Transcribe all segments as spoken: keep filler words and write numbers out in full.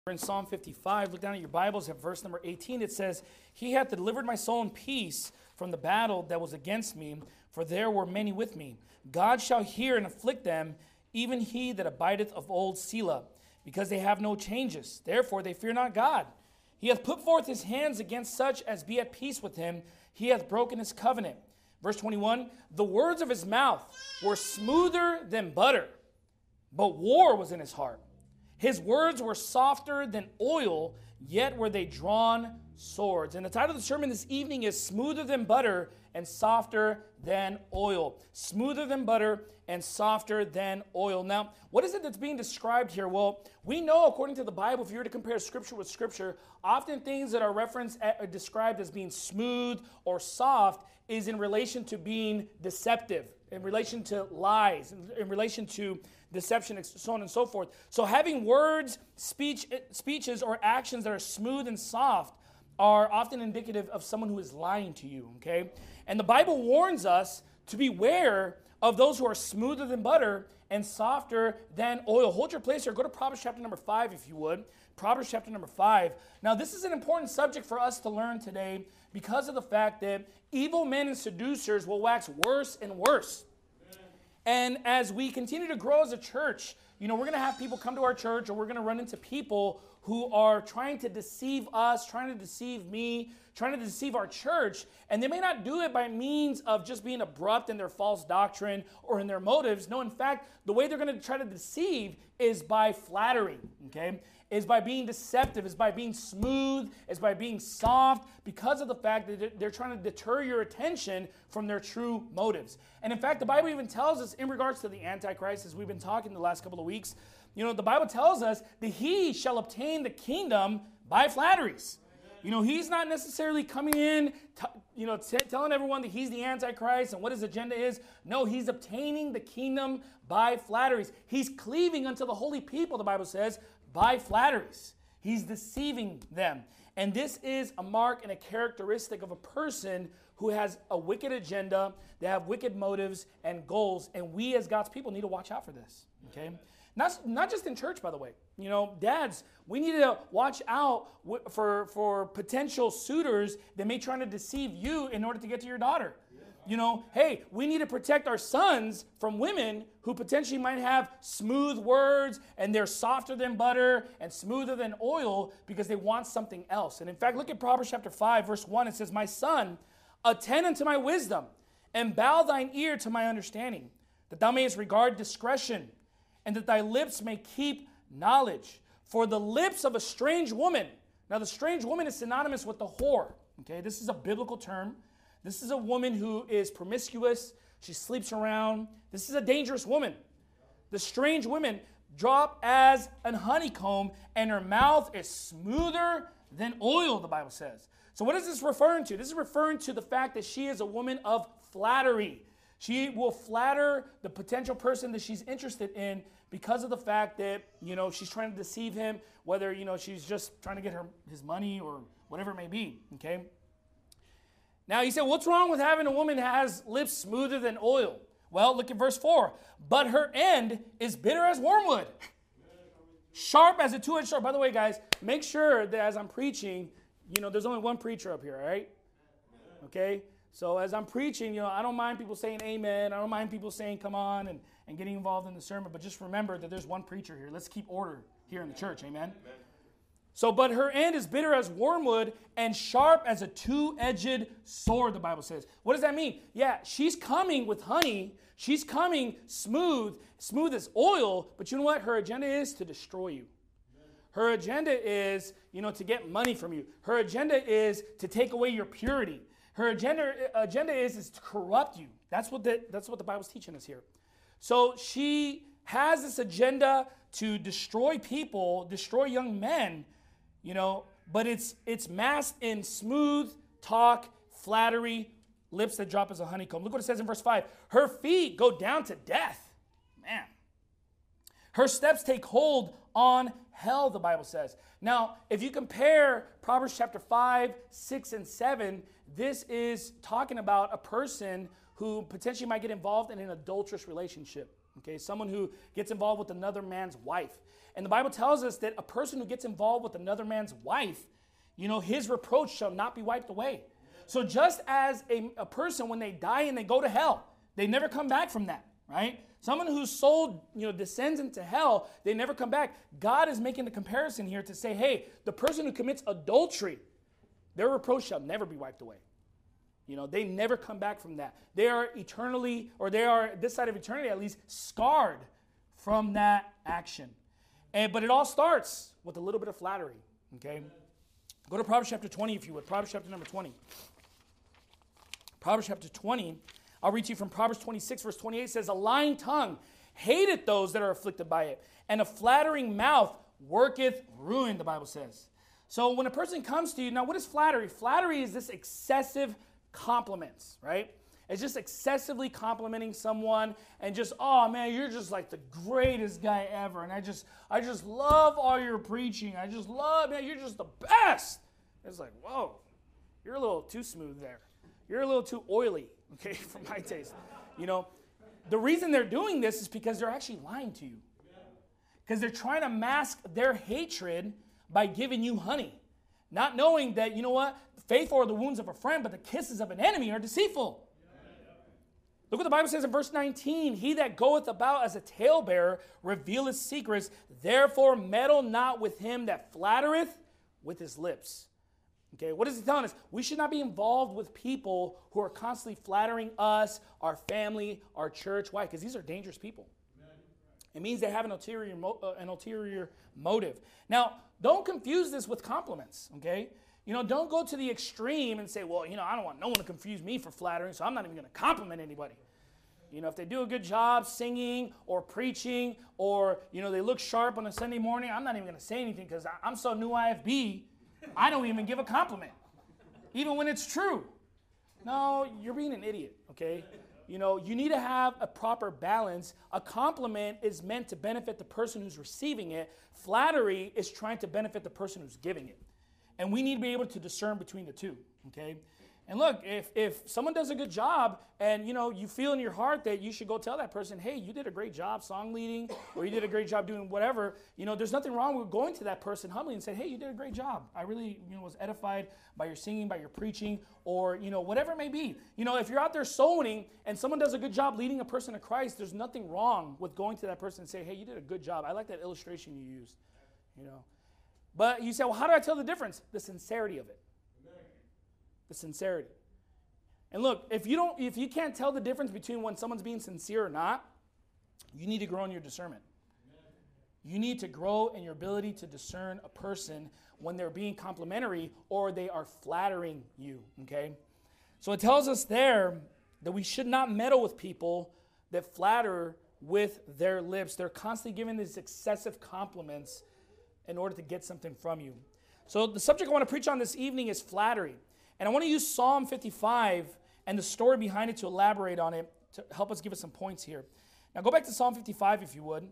In Psalm fifty-five, look down at your Bibles at verse number eighteen. It says, He hath delivered my soul in peace from the battle that was against me, for there were many with me. God shall hear and afflict them, even he that abideth of old, Selah, because they have no changes. Therefore they fear not God. He hath put forth his hands against such as be at peace with him. He hath broken his covenant. Verse twenty-one, the words of his mouth were smoother than butter, but war was in his heart. His words were softer than oil, yet were they drawn swords. And the title of the sermon this evening is Smoother Than Butter and Softer Than Oil. Smoother than butter and softer than oil. Now, what is it that's being described here? Well, we know according to the Bible, if you were to compare Scripture with Scripture, often things that are referenced, are described as being smooth or soft is in relation to being deceptive, in relation to lies, in relation to deception, so on and so forth. So having words, speech, speeches, or actions that are smooth and soft are often indicative of someone who is lying to you, okay? And the Bible warns us to beware of those who are smoother than butter and softer than oil. Hold your place here. Go to Proverbs chapter number five, if you would. Proverbs chapter number five. Now, this is an important subject for us to learn today because of the fact that evil men and seducers will wax worse and worse. And as we continue to grow as a church, you know, we're going to have people come to our church, or we're going to run into people who are trying to deceive us, trying to deceive me, trying to deceive our church. And they may not do it by means of just being abrupt in their false doctrine or in their motives. No, in fact, the way they're going to try to deceive is by flattery, okay? Is by being deceptive, is by being smooth, is by being soft, because of the fact that they're trying to deter your attention from their true motives. And in fact, the Bible even tells us in regards to the Antichrist, as we've been talking the last couple of weeks, you know, the Bible tells us that he shall obtain the kingdom by flatteries. You know, he's not necessarily coming in, t- you know, t- telling everyone that he's the Antichrist and what his agenda is. No, he's obtaining the kingdom by flatteries. He's cleaving unto the holy people, the Bible says, by flatteries. He's deceiving them. And this is a mark and a characteristic of a person who has a wicked agenda, they have wicked motives and goals, and we as God's people need to watch out for this, okay? Not, not just in church, by the way. You know, dads, we need to watch out for, for potential suitors that may try to deceive you in order to get to your daughter. You know, hey, we need to protect our sons from women who potentially might have smooth words and they're softer than butter and smoother than oil because they want something else. And in fact, look at Proverbs chapter five, verse one. It says, My son, attend unto my wisdom and bow thine ear to my understanding, that thou mayest regard discretion and that thy lips may keep knowledge. For the lips of a strange woman, now the strange woman is synonymous with the whore. Okay, this is a biblical term. This is a woman who is promiscuous. She sleeps around. This is a dangerous woman. The strange women drop as an honeycomb, and her mouth is smoother than oil, the Bible says. So what is this referring to? This is referring to the fact that she is a woman of flattery. She will flatter the potential person that she's interested in because of the fact that, you know, she's trying to deceive him, whether, you know, she's just trying to get her his money or whatever it may be, okay? Now, you say, what's wrong with having a woman that has lips smoother than oil? Well, look at verse four. But her end is bitter as wormwood, sharp as a two-edged sword. By the way, guys, make sure that as I'm preaching, you know, there's only one preacher up here, all right? Okay? So as I'm preaching, you know, I don't mind people saying amen. I don't mind people saying come on and, and getting involved in the sermon. But just remember that there's one preacher here. Let's keep order here in the church. Amen? Amen. So, but her end is bitter as wormwood and sharp as a two-edged sword, the Bible says. What does that mean? Yeah, she's coming with honey. She's coming smooth, smooth as oil. But you know what? Her agenda is to destroy you. Her agenda is, you know, to get money from you. Her agenda is to take away your purity. Her agenda, agenda is, is to corrupt you. That's what the, that's what the Bible's teaching us here. So she has this agenda to destroy people, destroy young men, you know, but it's it's masked in smooth talk, flattery, lips that drop as a honeycomb. Look what it says in verse five. Her feet go down to death. Man. Her steps take hold on hell, the Bible says. Now, if you compare Proverbs chapter five, six, and seven, this is talking about a person who potentially might get involved in an adulterous relationship. Okay, someone who gets involved with another man's wife. And the Bible tells us that a person who gets involved with another man's wife, you know, his reproach shall not be wiped away. So just as a, a person, when they die and they go to hell, they never come back from that, right? Someone whose soul, you know, descends into hell, they never come back. God is making the comparison here to say, hey, the person who commits adultery, their reproach shall never be wiped away. You know, they never come back from that. They are eternally, or they are, this side of eternity at least, scarred from that action. And, but it all starts with a little bit of flattery, okay? Go to Proverbs chapter twenty, if you would. Proverbs chapter number twenty. Proverbs chapter twenty. I'll read to you from Proverbs twenty-six, verse twenty-eight. It says, a lying tongue hateth those that are afflicted by it, and a flattering mouth worketh ruin, the Bible says. So when a person comes to you, now what is flattery? Flattery is this excessive compliments, right? It's just excessively complimenting someone and just, oh man, you're just like the greatest guy ever. And I just, I just love all your preaching. I just love, man, you're just the best. It's like, whoa, you're a little too smooth there. You're a little too oily, okay, for my taste. You know, the reason they're doing this is because they're actually lying to you. Because they're trying to mask their hatred by giving you honey. Not knowing that, you know what, faithful are the wounds of a friend, but the kisses of an enemy are deceitful. Look what the Bible says in verse nineteen. He that goeth about as a talebearer revealeth secrets. Therefore meddle not with him that flattereth with his lips. Okay, what is he telling us? We should not be involved with people who are constantly flattering us, our family, our church. Why? Because these are dangerous people. It means they have an ulterior, mo- uh, an ulterior motive. Now, don't confuse this with compliments, okay? You know, don't go to the extreme and say, well, you know, I don't want no one to confuse me for flattering, so I'm not even going to compliment anybody. You know, if they do a good job singing or preaching or, you know, they look sharp on a Sunday morning, I'm not even going to say anything because I'm so new I F B, I don't even give a compliment, even when it's true. No, you're being an idiot, okay? You know, you need to have a proper balance. A compliment is meant to benefit the person who's receiving it. Flattery is trying to benefit the person who's giving it. And we need to be able to discern between the two, okay? And look, if if someone does a good job and, you know, you feel in your heart that you should go tell that person, hey, you did a great job song leading or you did a great job doing whatever, you know, there's nothing wrong with going to that person humbly and saying, hey, you did a great job. I really, you know, was edified by your singing, by your preaching, or, you know, whatever it may be. You know, if you're out there soul winning and someone does a good job leading a person to Christ, there's nothing wrong with going to that person and saying, hey, you did a good job. I like that illustration you used, you know. But you say, well, how do I tell the difference? The sincerity of it. The sincerity. And look, if you don't, if you can't tell the difference between when someone's being sincere or not, you need to grow in your discernment. You need to grow in your ability to discern a person when they're being complimentary or they are flattering you, okay? So it tells us there that we should not meddle with people that flatter with their lips. They're constantly giving these excessive compliments in order to get something from you. So the subject I want to preach on this evening is flattery. And I want to use Psalm fifty-five and the story behind it to elaborate on it, to help us give us some points here. Now go back to Psalm fifty-five if you would.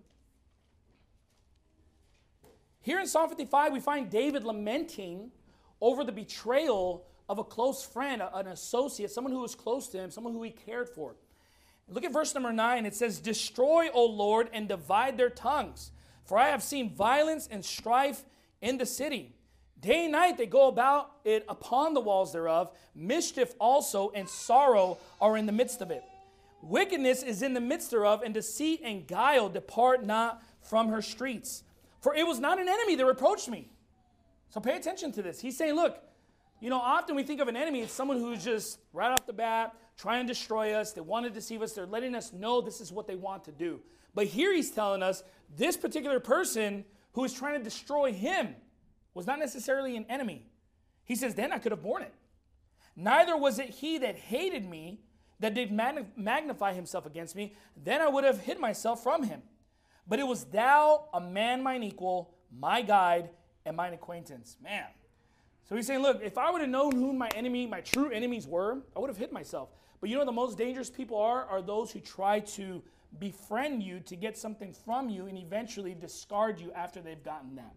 Here in Psalm fifty-five, we find David lamenting over the betrayal of a close friend, an associate, someone who was close to him, someone who he cared for. Look at verse number nine. It says, destroy, O Lord, and divide their tongues. For I have seen violence and strife in the city. Day and night they go about it upon the walls thereof. Mischief also and sorrow are in the midst of it. Wickedness is in the midst thereof, and deceit and guile depart not from her streets. For it was not an enemy that reproached me. So pay attention to this. He's saying, look, you know, often we think of an enemy as someone who's just right off the bat trying to destroy us. They want to deceive us. They're letting us know this is what they want to do. But here he's telling us this particular person who is trying to destroy him was not necessarily an enemy. He says, then I could have borne it. Neither was it he that hated me that did magnify himself against me. Then I would have hid myself from him. But it was thou, a man mine equal, my guide, and mine acquaintance. Man. So he's saying, look, if I would have known who my enemy, my true enemies were, I would have hid myself. But you know what the most dangerous people are? Are those who try to befriend you to get something from you and eventually discard you after they've gotten that.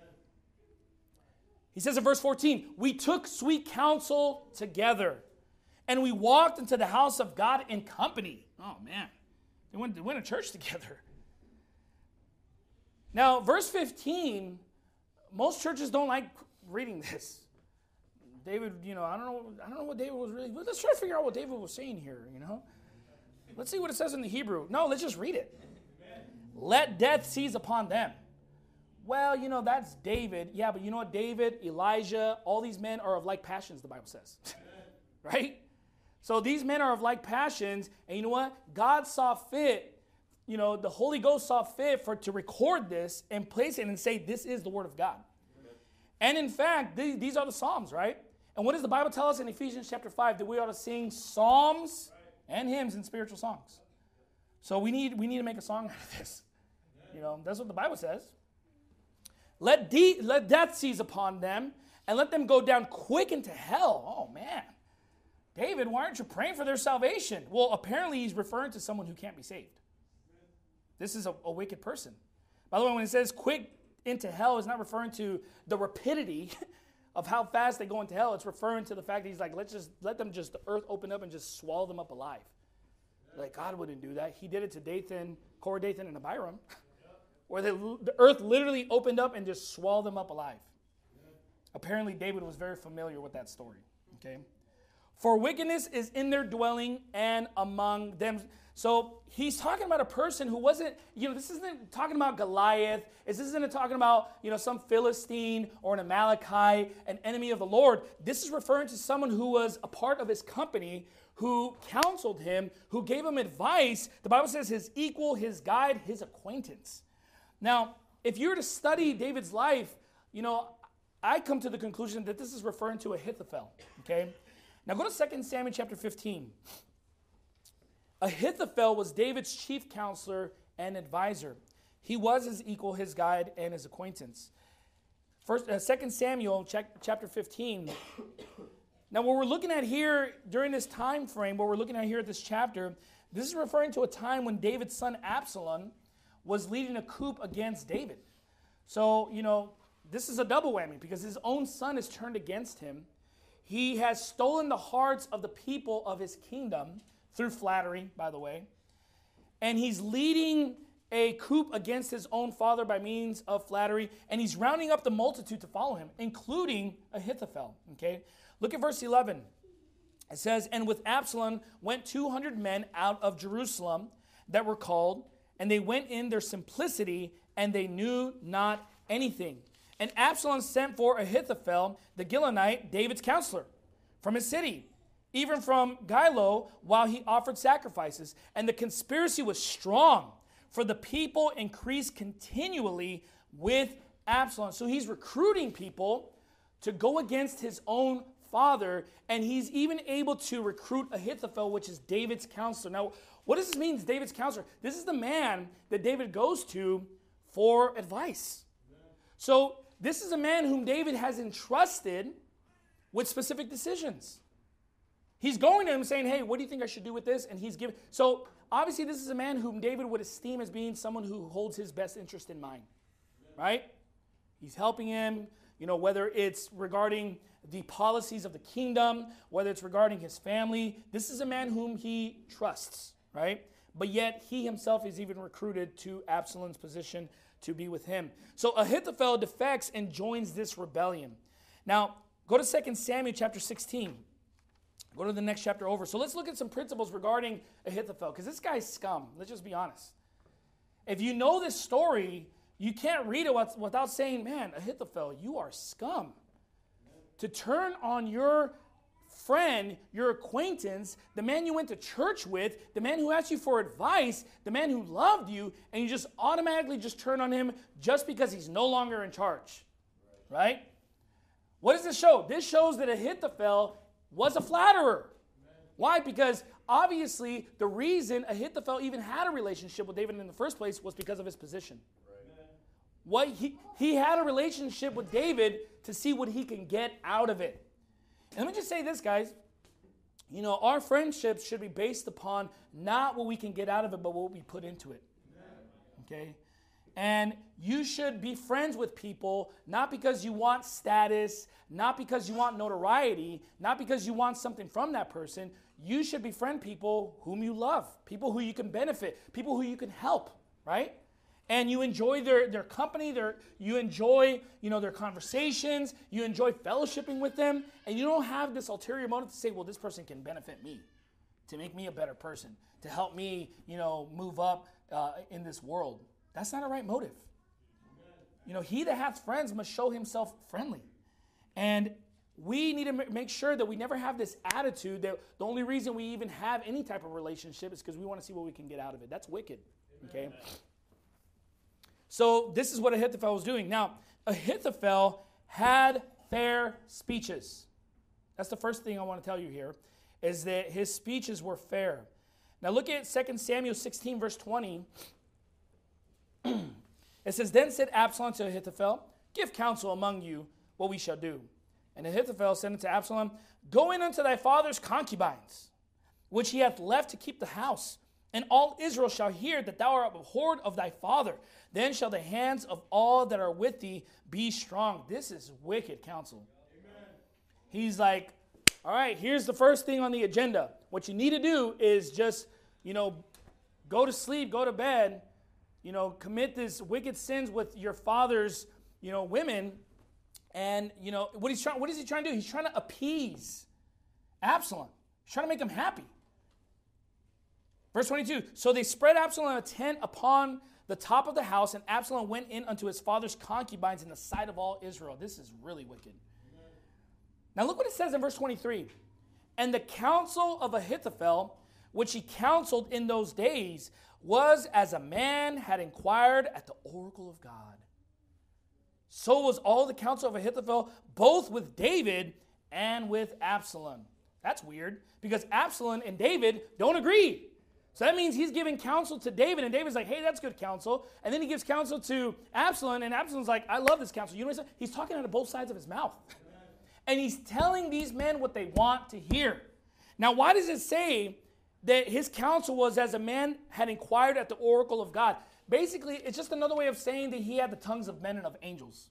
He says in verse fourteen, we took sweet counsel together, and we walked into the house of God in company. Oh, man. They went, they went to church together. Now, verse fifteen, most churches don't like reading this. David, you know, I don't know, I don't know what David was really, let's try to figure out what David was saying here, you know. Let's see what it says in the Hebrew. No, let's just read it. Amen. Let death seize upon them. Well, you know, that's David. Yeah, but you know what? David, Elijah, all these men are of like passions, the Bible says. Right? So these men are of like passions, and you know what? God saw fit, you know, the Holy Ghost saw fit for to record this and place it and say, this is the word of God. Amen. And in fact, th- these are the Psalms, right? And what does the Bible tell us in Ephesians chapter five? That we ought to sing psalms and hymns and spiritual songs. So we need we need to make a song out of this. You know, that's what the Bible says. Let, de- let death seize upon them, and let them go down quick into hell. Oh, man. David, why aren't you praying for their salvation? Well, apparently he's referring to someone who can't be saved. This is a, a wicked person. By the way, when it says quick into hell, it's not referring to the rapidity of how fast they go into hell. It's referring to the fact that he's like, let's just let them just, the earth open up and just swallow them up alive. Like, God wouldn't do that. He did it to Dathan, Korah, Dathan, and Abiram, where the, the earth literally opened up and just swallowed them up alive. Apparently, David was very familiar with that story. Okay, for wickedness is in their dwelling and among them. So he's talking about a person who wasn't, you know, this isn't talking about Goliath. This isn't talking about, you know, some Philistine or an Amalekite, an enemy of the Lord. This is referring to someone who was a part of his company, who counseled him, who gave him advice. The Bible says his equal, his guide, his acquaintance. Now, if you were to study David's life, you know, I come to the conclusion that this is referring to Ahithophel, okay? Now go to Second Samuel chapter fifteen. Ahithophel was David's chief counselor and advisor. He was his equal, his guide, and his acquaintance. First, uh, Second Samuel chapter fifteen. Now what we're looking at here during this time frame, what we're looking at here at this chapter, this is referring to a time when David's son Absalom was leading a coup against David. So, you know, this is a double whammy because his own son is turned against him. He has stolen the hearts of the people of his kingdom through flattery, by the way. And he's leading a coup against his own father by means of flattery. And he's rounding up the multitude to follow him, including Ahithophel. Okay? Look at verse eleven. It says, and with Absalom went two hundred men out of Jerusalem that were called, and they went in their simplicity, and they knew not anything. And Absalom sent for Ahithophel, the Gilonite, David's counselor, from his city, even from Gilo, while he offered sacrifices. And the conspiracy was strong, for the people increased continually with Absalom. So he's recruiting people to go against his own father, and he's even able to recruit Ahithophel, which is David's counselor. Now, what does this mean, David's counselor? This is the man that David goes to for advice. So this is a man whom David has entrusted with specific decisions. He's going to him saying, hey, what do you think I should do with this? And he's giving. So obviously this is a man whom David would esteem as being someone who holds his best interest in mind. Right? He's helping him, you know, whether it's regarding the policies of the kingdom, whether it's regarding his family. This is a man whom he trusts, right? But yet he himself is even recruited to Absalom's position to be with him. So Ahithophel defects and joins this rebellion. Now, go to Second Samuel chapter sixteen. Go to the next chapter over. So let's look at some principles regarding Ahithophel, because this guy's scum. Let's just be honest. If you know this story, you can't read it without saying, man, Ahithophel, you are scum. To turn on your friend, your acquaintance, the man you went to church with, the man who asked you for advice, the man who loved you, and you just automatically just turn on him just because he's no longer in charge. Right? What does this show? This shows that Ahithophel was a flatterer. Why? Because obviously the reason Ahithophel even had a relationship with David in the first place was because of his position. What he, he had a relationship with David to see what he can get out of it. And let me just say this, guys. You know, our friendships should be based upon not what we can get out of it, but what we put into it. Okay? And you should be friends with people not because you want status, not because you want notoriety, not because you want something from that person. you should befriend people whom you love, people who you can benefit, people who you can help, right? And you enjoy their, their company, their, you enjoy, you know, their conversations, you enjoy fellowshipping with them, and you don't have this ulterior motive to say, well, this person can benefit me, to make me a better person, to help me, you know, move up uh, in this world. That's not a right motive. You know, he that hath friends must show himself friendly. And we need to make sure that we never have this attitude that the only reason we even have any type of relationship is because we want to see what we can get out of it. That's wicked, okay? So this is what Ahithophel was doing. Now, Ahithophel had fair speeches. That's the first thing I want to tell you here, is that his speeches were fair. Now look at Second Samuel sixteen, verse twenty. It says, Then said Absalom to Ahithophel, Give counsel among you what we shall do. And Ahithophel said unto Absalom, Go in unto thy father's concubines, which he hath left to keep the house. And all Israel shall hear that thou art abhorred of thy father. Then shall the hands of all that are with thee be strong. This is wicked counsel. Amen. He's like, all right, here's the first thing on the agenda. What you need to do is just, you know, go to sleep, go to bed, you know, commit these wicked sins with your father's, you know, women. And, you know, what he's trying, what is he trying to do? He's trying to appease Absalom. He's trying to make him happy. Verse twenty-two, So they spread Absalom a tent upon the top of the house, and Absalom went in unto his father's concubines in the sight of all Israel. This is really wicked. Amen. Now look what it says in verse twenty-three. And the counsel of Ahithophel, which he counseled in those days, was as a man had inquired at the oracle of God. So was all the counsel of Ahithophel, both with David and with Absalom. That's weird, because Absalom and David don't agree. So that means he's giving counsel to David, and David's like, hey, that's good counsel. And then he gives counsel to Absalom, and Absalom's like, I love this counsel. You know what I'm saying? He's talking out of both sides of his mouth. And he's telling these men what they want to hear. Now, why does it say that his counsel was as a man had inquired at the oracle of God? Basically, it's just another way of saying that he had the tongues of men and of angels.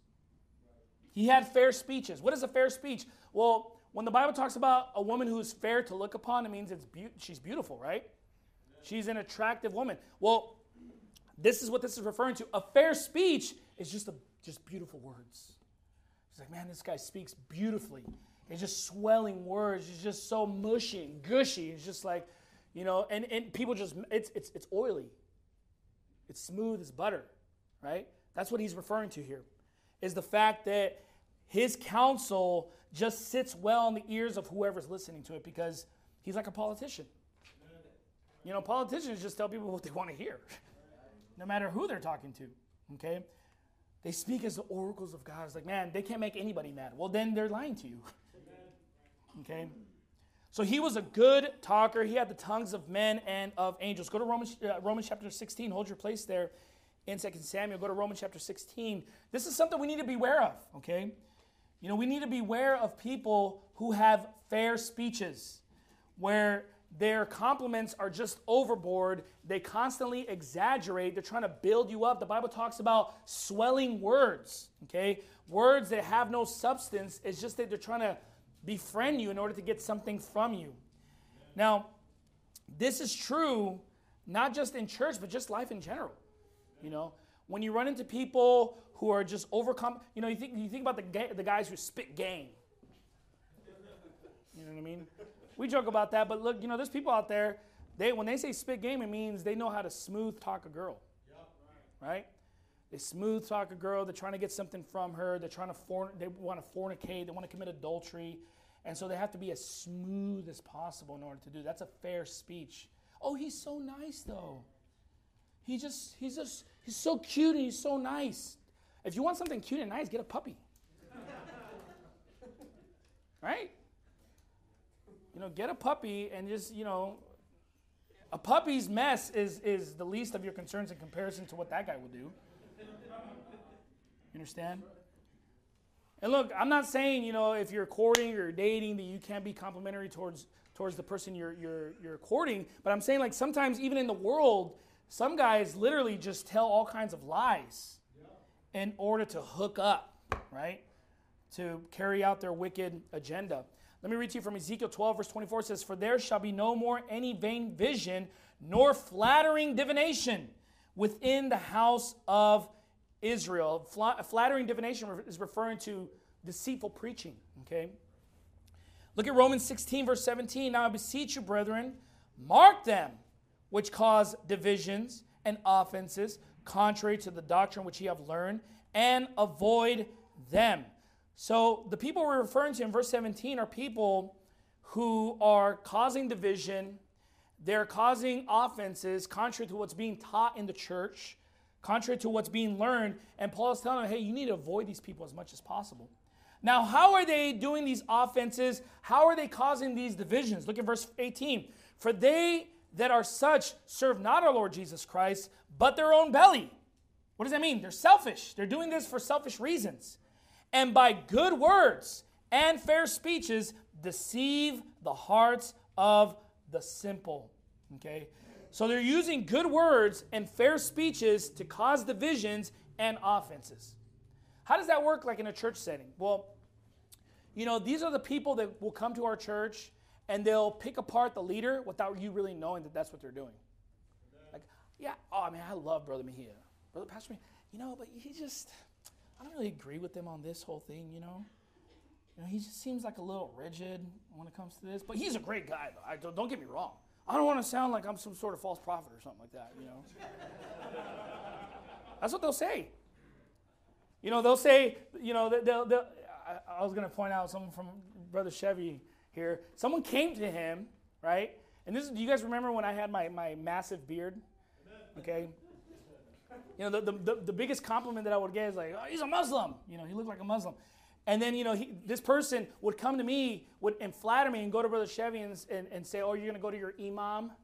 He had fair speeches. What is a fair speech? Well, when the Bible talks about a woman who is fair to look upon, it means it's be- she's beautiful, right? She's an attractive woman. Well, this is what this is referring to. A fair speech is just a, just beautiful words. It's like, man, this guy speaks beautifully. It's just swelling words. It's just so mushy and gushy. It's just like, you know, and, and people just, it's, it's, it's oily. It's smooth as butter, right? That's what he's referring to here, is the fact that his counsel just sits well in the ears of whoever's listening to it, because he's like a politician. You know, politicians just tell people what they want to hear, no matter who they're talking to, okay? They speak as the oracles of God. It's like, man, they can't make anybody mad. Well, then they're lying to you, okay? So he was a good talker. He had the tongues of men and of angels. Go to Romans, uh, Romans chapter sixteen. Hold your place there in Second Samuel. Go to Romans chapter sixteen. This is something we need to be aware of, okay? You know, we need to be aware of people who have fair speeches, where their compliments are just overboard. They constantly exaggerate. They're trying to build you up. The Bible talks about swelling words, okay? Words that have no substance. It's just that they're trying to befriend you in order to get something from you. Now, this is true not just in church, but just life in general. You know, when you run into people who are just overcome, you know, you think you think about the ga- the guys who spit game. You know what I mean? We joke about that, but look, you know, there's people out there, they when they say spit game, it means they know how to smooth talk a girl. Yep, right. right? They smooth talk a girl. They're trying to get something from her. They're trying to forn- they want to fornicate. They want to commit adultery. And so they have to be as smooth as possible in order to do that. That's a fair speech. Oh, he's so nice, though. He just, he's just, he's so cute and he's so nice. If you want something cute and nice, get a puppy. Right? You know, get a puppy and just, you know, a puppy's mess is, is the least of your concerns in comparison to what that guy will do. You understand? And look, I'm not saying, you know, if you're courting or dating that you can't be complimentary towards towards the person you're you're you're courting, but I'm saying, like, sometimes even in the world, some guys literally just tell all kinds of lies in order to hook up, right? To carry out their wicked agenda. Let me read to you from Ezekiel twelve, verse twenty-four. It says, "For there shall be no more any vain vision, nor flattering divination within the house of Israel." Fla- flattering divination is referring to deceitful preaching, okay? Look at Romans sixteen, verse seventeen. "Now I beseech you, brethren, mark them which cause divisions and offenses, contrary to the doctrine which ye have learned, and avoid them." So the people we're referring to in verse seventeen are people who are causing division. They're causing offenses contrary to what's being taught in the church, contrary to what's being learned. And Paul is telling them, hey, you need to avoid these people as much as possible. Now, how are they doing these offenses? How are they causing these divisions? Look at verse eighteen. "For they that are such serve not our Lord Jesus Christ, but their own belly." What does that mean? They're selfish. They're doing this for selfish reasons. "And by good words and fair speeches deceive the hearts of the simple." Okay? So they're using good words and fair speeches to cause divisions and offenses. How does that work like in a church setting? Well, you know, these are the people that will come to our church and they'll pick apart the leader without you really knowing that that's what they're doing. Like, yeah, oh, man, I love Brother Mejia. Brother Pastor Mejia, you know, but he just, I don't really agree with him on this whole thing, you know. You know, he just seems like a little rigid when it comes to this. But he's a great guy, though. I, don't, don't get me wrong. I don't want to sound like I'm some sort of false prophet or something like that, you know. That's what they'll say. You know, they'll say, you know, they'll, they'll, I, I was going to point out someone from Brother Chevy here. Someone came to him, right? And this is, do you guys remember when I had my, my massive beard? Okay. You know, the, the, the biggest compliment that I would get is like, oh, he's a Muslim. You know, he looked like a Muslim. And then, you know, he, this person would come to me would, and flatter me and go to Brother Chevy and, and, and say, oh, you're going to go to your imam?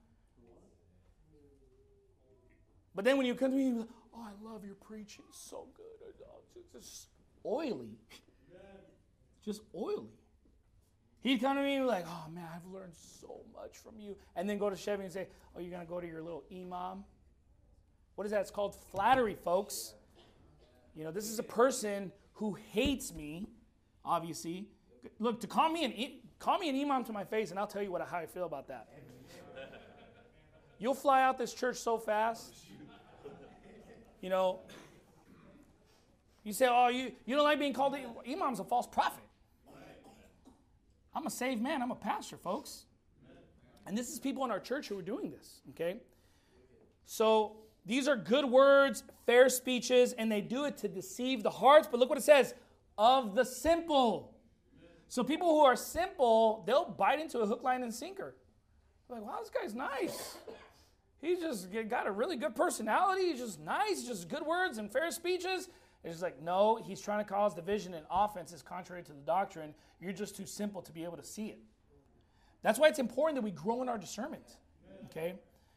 But then when you come to me, you're like, oh, I love your preaching. It's so good. It's just oily. Just oily. He'd come to me and be like, oh, man, I've learned so much from you. And then go to Chevy and say, oh, you're going to go to your little imam? What is that? It's called flattery, folks. You know, this is a person who hates me, obviously. Look, to call me an call me an imam to my face, and I'll tell you what how I feel about that. You'll fly out this church so fast. You know, you say, oh, you, you don't like being called an imam's a false prophet. I'm a saved man. I'm a pastor, folks. And this is people in our church who are doing this, okay? So these are good words, fair speeches, and they do it to deceive the hearts. But look what it says, of the simple. So people who are simple, they'll bite into a hook, line, and sinker. They're like, wow, this guy's nice. He's just got a really good personality. He's just nice, just good words and fair speeches. It's just like, no, he's trying to cause division and offenses contrary to the doctrine. You're just too simple to be able to see it. That's why it's important that we grow in our discernment, okay?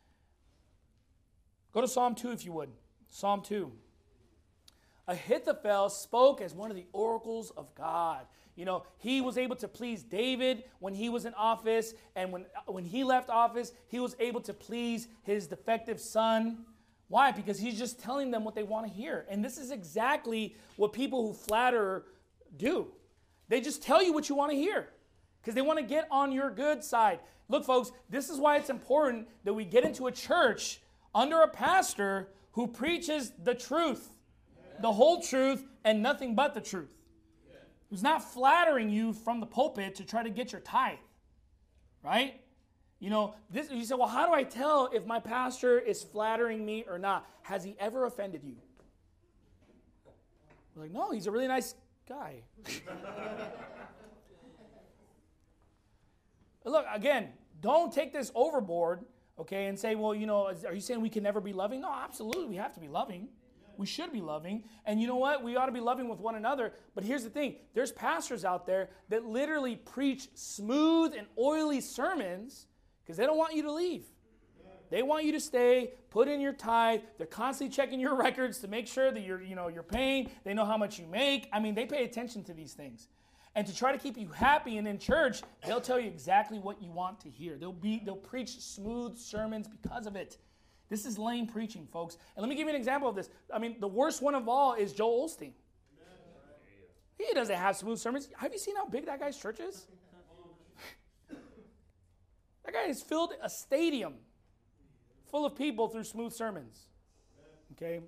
Go to Psalm two if you would. Psalm two. Ahithophel spoke as one of the oracles of God. You know, he was able to please David when he was in office, and when, when he left office, he was able to please his defective son. Why? Because he's just telling them what they want to hear. And this is exactly what people who flatter do. They just tell you what you want to hear because they want to get on your good side. Look, folks, this is why it's important that we get into a church under a pastor who preaches the truth, the whole truth, and nothing but the truth. Who's not flattering you from the pulpit to try to get your tithe, right? You know, this. You say, well, how do I tell if my pastor is flattering me or not? Has he ever offended you? We're like, no, he's a really nice guy. Look, again, don't take this overboard, okay, and say, well, you know, are you saying we can never be loving? No, absolutely, we have to be loving. We should be loving. And you know what? We ought to be loving with one another. But here's the thing. There's pastors out there that literally preach smooth and oily sermons because they don't want you to leave. They want you to stay, put in your tithe. They're constantly checking your records to make sure that you're, you know, you're paying. They know how much you make. I mean, they pay attention to these things. And to try to keep you happy and in church, they'll tell you exactly what you want to hear. They'll be, they'll preach smooth sermons because of it. This is lame preaching, folks. And let me give you an example of this. I mean, the worst one of all is Joel Osteen. He doesn't have smooth sermons. Have you seen how big that guy's church is? That guy has filled a stadium full of people through smooth sermons. Okay?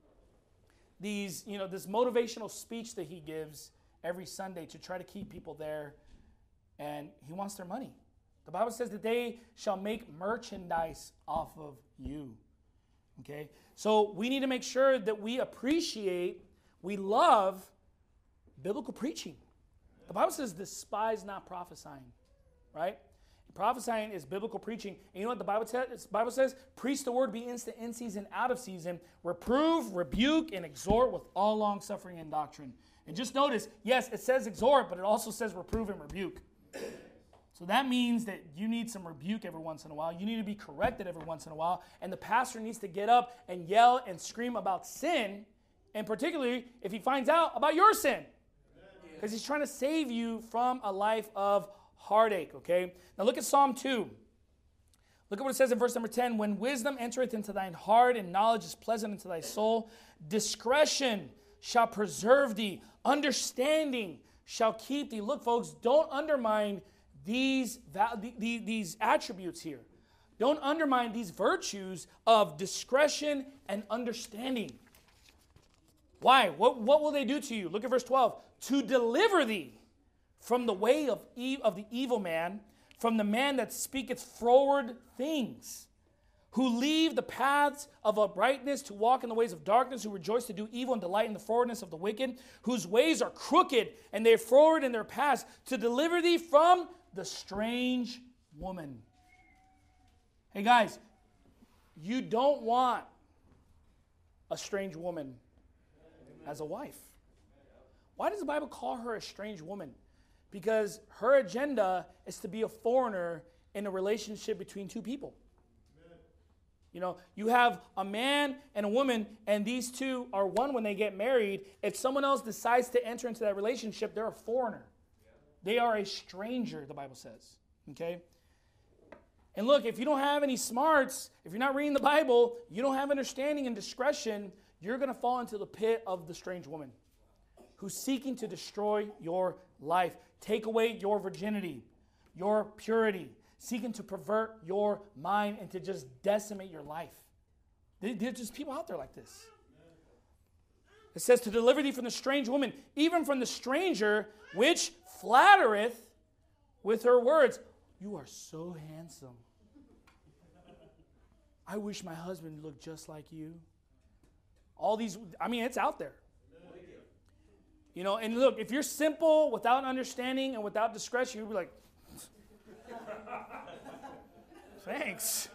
These, you know, this motivational speech that he gives every Sunday to try to keep people there, and he wants their money. The Bible says that they shall make merchandise off of you. Okay? So we need to make sure that we appreciate, we love biblical preaching. The Bible says despise not prophesying, right? Prophesying is biblical preaching. And you know what the Bible, te- the Bible says? Preach the word, be instant in season, out of season. Reprove, rebuke, and exhort with all long suffering and doctrine. And just notice, yes, it says exhort, but it also says reprove and rebuke. So that means that you need some rebuke every once in a while. You need to be corrected every once in a while. And the pastor needs to get up and yell and scream about sin, and particularly if he finds out about your sin. Because he's trying to save you from a life of heartache, okay? Now look at Psalm two. Look at what it says in verse number ten. When wisdom entereth into thine heart, and knowledge is pleasant unto thy soul, discretion shall preserve thee, understanding shall keep thee. Look, folks, don't undermine these, these attributes here. Don't undermine these virtues of discretion and understanding. Why? What, what will they do to you? Look at verse twelve. To deliver thee from the way of, e- of the evil man, from the man that speaketh froward things, who leave the paths of uprightness to walk in the ways of darkness, who rejoice to do evil and delight in the forwardness of the wicked, whose ways are crooked and they are forward in their paths, to deliver thee from the strange woman. Hey guys, you don't want a strange woman as a wife. Why does the Bible call her a strange woman? Because her agenda is to be a foreigner in a relationship between two people. You know, you have a man and a woman, and these two are one when they get married. If someone else decides to enter into that relationship, they're a foreigner. They are a stranger, the Bible says. Okay? And look, if you don't have any smarts, if you're not reading the Bible, you don't have understanding and discretion, you're going to fall into the pit of the strange woman who's seeking to destroy your life, take away your virginity, your purity, seeking to pervert your mind and to just decimate your life. There's just people out there like this. It says to deliver thee from the strange woman, even from the stranger which flattereth with her words. You are so handsome. I wish my husband looked just like you. All these, I mean, it's out there. You know, and look, if you're simple, without understanding, and without discretion, you'll be like, thanks.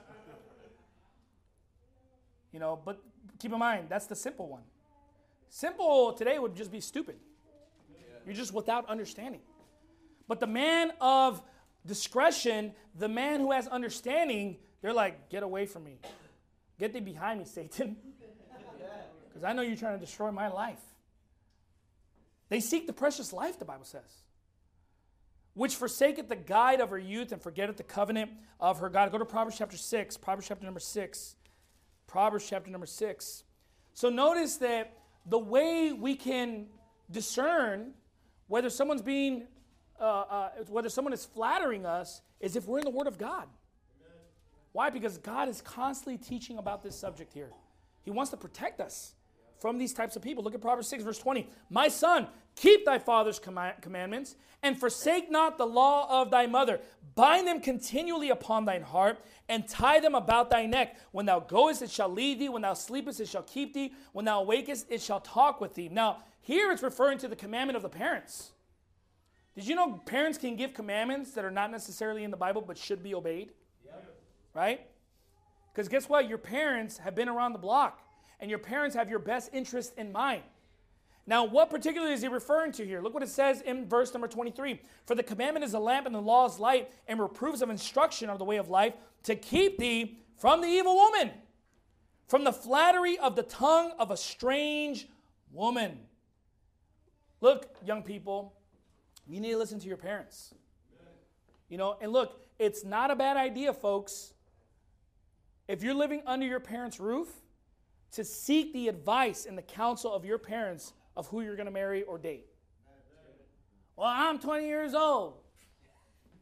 You know, but keep in mind, that's the simple one. Simple today would just be stupid. You're just without understanding. But the man of discretion, the man who has understanding, they're like, get away from me. Get thee behind me, Satan. Because I know you're trying to destroy my life. They seek the precious life, the Bible says, which forsaketh the guide of her youth and forgetteth the covenant of her God. Go to Proverbs chapter six. Proverbs chapter number six. Proverbs chapter number six. So notice that the way we can discern whether someone's being, uh, uh, whether someone is flattering us is if we're in the Word of God. Amen. Why? Because God is constantly teaching about this subject here. He wants to protect us from these types of people. Look at Proverbs six, verse twenty. My son, keep thy father's com- commandments, and forsake not the law of thy mother. Bind them continually upon thine heart, and tie them about thy neck. When thou goest, it shall lead thee. When thou sleepest, it shall keep thee. When thou awakest, it shall talk with thee. Now, here it's referring to the commandment of the parents. Did you know parents can give commandments that are not necessarily in the Bible, but should be obeyed? Yep. Right? Because guess what? Your parents have been around the block. And your parents have your best interest in mind. Now, what particularly is he referring to here? Look what it says in verse number twenty-three. For the commandment is a lamp and the law is light, and reproofs of instruction are the way of life, to keep thee from the evil woman, from the flattery of the tongue of a strange woman. Look, young people, you need to listen to your parents. You know, and look, it's not a bad idea, folks, if you're living under your parents' roof, to seek the advice and the counsel of your parents of who you're going to marry or date. Well, I'm twenty years old.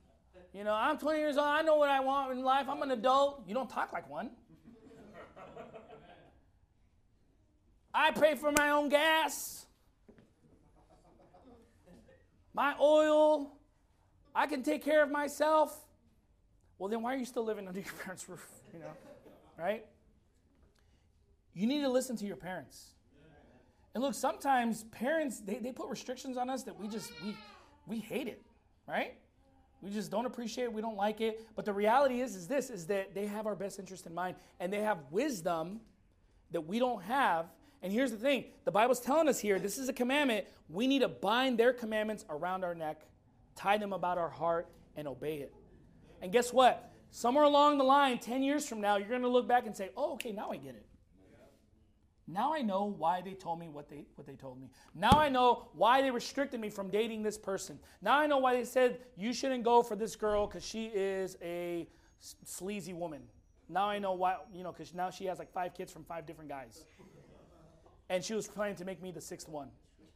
You know, I'm twenty years old. I know what I want in life. I'm an adult. You don't talk like one. I pay for my own gas, my oil. I can take care of myself. Well, then why are you still living under your parents' roof? You know, right? You need to listen to your parents. And look, sometimes parents, they, they put restrictions on us that we just, we, we hate it, right? We just don't appreciate it. We don't like it. But the reality is, is this, is that they have our best interest in mind. And they have wisdom that we don't have. And here's the thing. The Bible's telling us here, this is a commandment. We need to bind their commandments around our neck, tie them about our heart, and obey it. And guess what? Somewhere along the line, ten years from now, you're going to look back and say, oh, okay, now I get it. Now I know why they told me what they what they told me. Now I know why they restricted me from dating this person. Now I know why they said you shouldn't go for this girl because she is a sleazy woman. Now I know why, you know, because now she has like five kids from five different guys. And she was planning to make me the sixth one.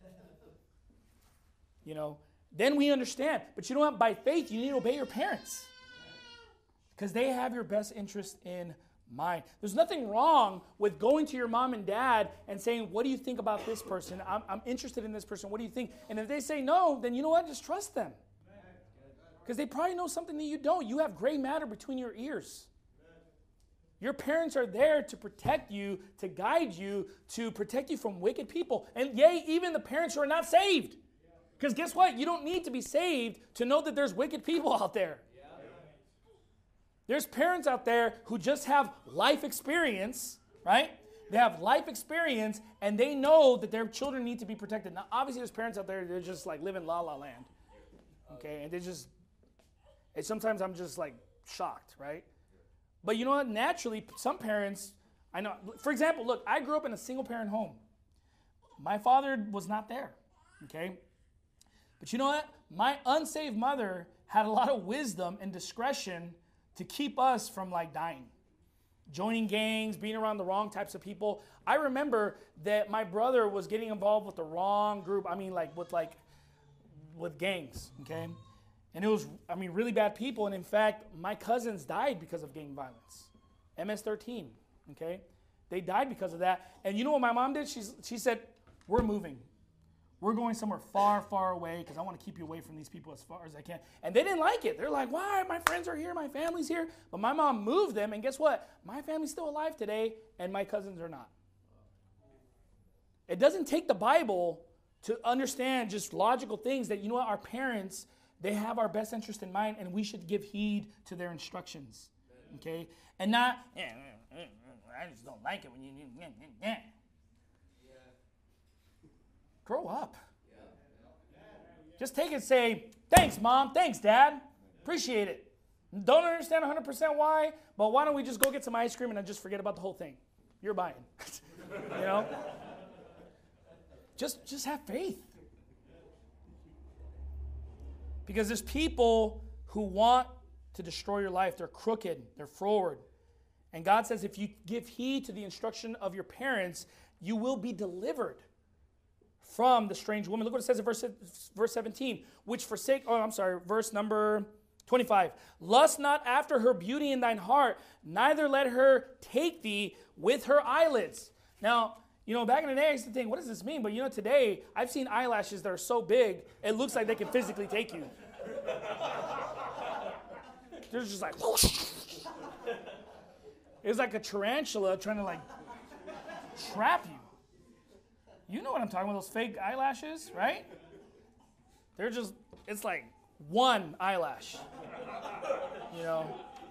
You know, then we understand. But you know what? By faith, you need to obey your parents. Because they have your best interest in mind. There's nothing wrong with going to your mom and dad and saying, what do you think about this person? I'm, I'm interested in this person. What do you think? And if they say no, then you know what? Just trust them. Because they probably know something that you don't. You have gray matter between your ears. Your parents are there to protect you, to guide you, to protect you from wicked people. And yea, even the parents who are not saved. Because guess what? You don't need to be saved to know that there's wicked people out there. There's parents out there who just have life experience, right? They have life experience, and they know that their children need to be protected. Now, obviously, there's parents out there, they're just like living la la land, okay? And they just, and sometimes I'm just like shocked, right? But you know what? Naturally, some parents, I know, for example, look, I grew up in a single parent home. My father was not there, okay? But you know what? My unsaved mother had a lot of wisdom and discretion to keep us from like dying, joining gangs, being around the wrong types of people. I remember that my brother was getting involved with the wrong group. I mean, like with like with gangs, okay? And it was, I mean, really bad people. And in fact, my cousins died because of gang violence. M S thirteen, okay? They died because of that. And you know what my mom did? She's, she said, we're moving. We're going somewhere far, far away because I want to keep you away from these people as far as I can. And they didn't like it. They're like, why? My friends are here. My family's here. But my mom moved them. And guess what? My family's still alive today, and my cousins are not. It doesn't take the Bible to understand just logical things that, you know what, our parents, they have our best interest in mind, and we should give heed to their instructions. Okay? And not, yeah, I just don't like it when you, yeah, yeah. Grow up. Just take it and say, thanks, Mom. Thanks, Dad. Appreciate it. Don't understand one hundred percent why, but why don't we just go get some ice cream and then just forget about the whole thing? You're buying. You know? Just, just have faith. Because there's people who want to destroy your life. They're crooked. They're forward. And God says if you give heed to the instruction of your parents, you will be delivered from the strange woman. Look what it says in verse, verse seventeen. Which forsake, oh, I'm sorry, verse number twenty-five. Lust not after her beauty in thine heart, neither let her take thee with her eyelids. Now, you know, back in the day, I used to think, what does this mean? But you know, today, I've seen eyelashes that are so big, it looks like they can physically take you. They're just like, it's like a tarantula trying to like trap you. You know what I'm talking about, those fake eyelashes, right? They're just, it's like one eyelash, you know.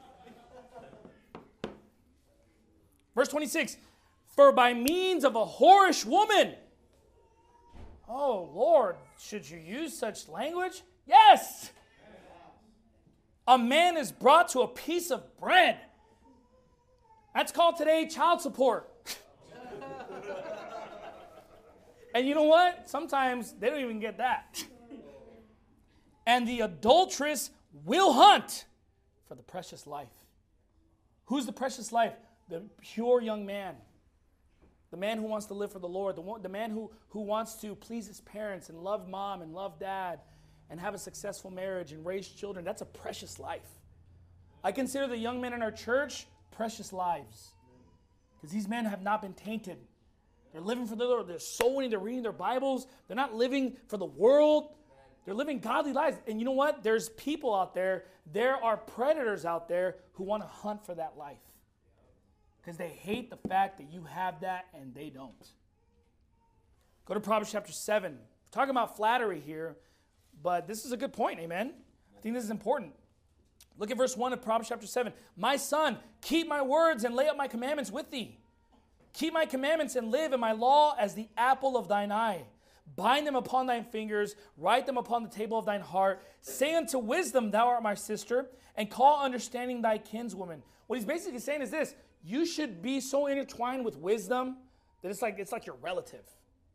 Verse twenty-six, for by means of a whorish woman. Oh, Lord, should you use such language? Yes. A man is brought to a piece of bread. That's called today child support. And you know what? Sometimes they don't even get that. And the adulteress will hunt for the precious life. Who's the precious life? The pure young man. The man who wants to live for the Lord. The, one, the man who, who wants to please his parents and love mom and love dad and have a successful marriage and raise children, that's a precious life. I consider the young men in our church precious lives. Because these men have not been tainted. They're living for the Lord. They're sowing. They're reading their Bibles. They're not living for the world. They're living godly lives. And you know what? There's people out there. There are predators out there who want to hunt for that life. Because they hate the fact that you have that and they don't. Go to Proverbs chapter seven. We're talking about flattery here. But this is a good point. Amen? I think this is important. Look at verse one of Proverbs chapter seven. My son, keep my words and lay up my commandments with thee. Keep my commandments and live in my law as the apple of thine eye. Bind them upon thine fingers, write them upon the table of thine heart. Say unto wisdom, thou art my sister, and call understanding thy kinswoman. What he's basically saying is this: you should be so intertwined with wisdom that it's like it's like your relative.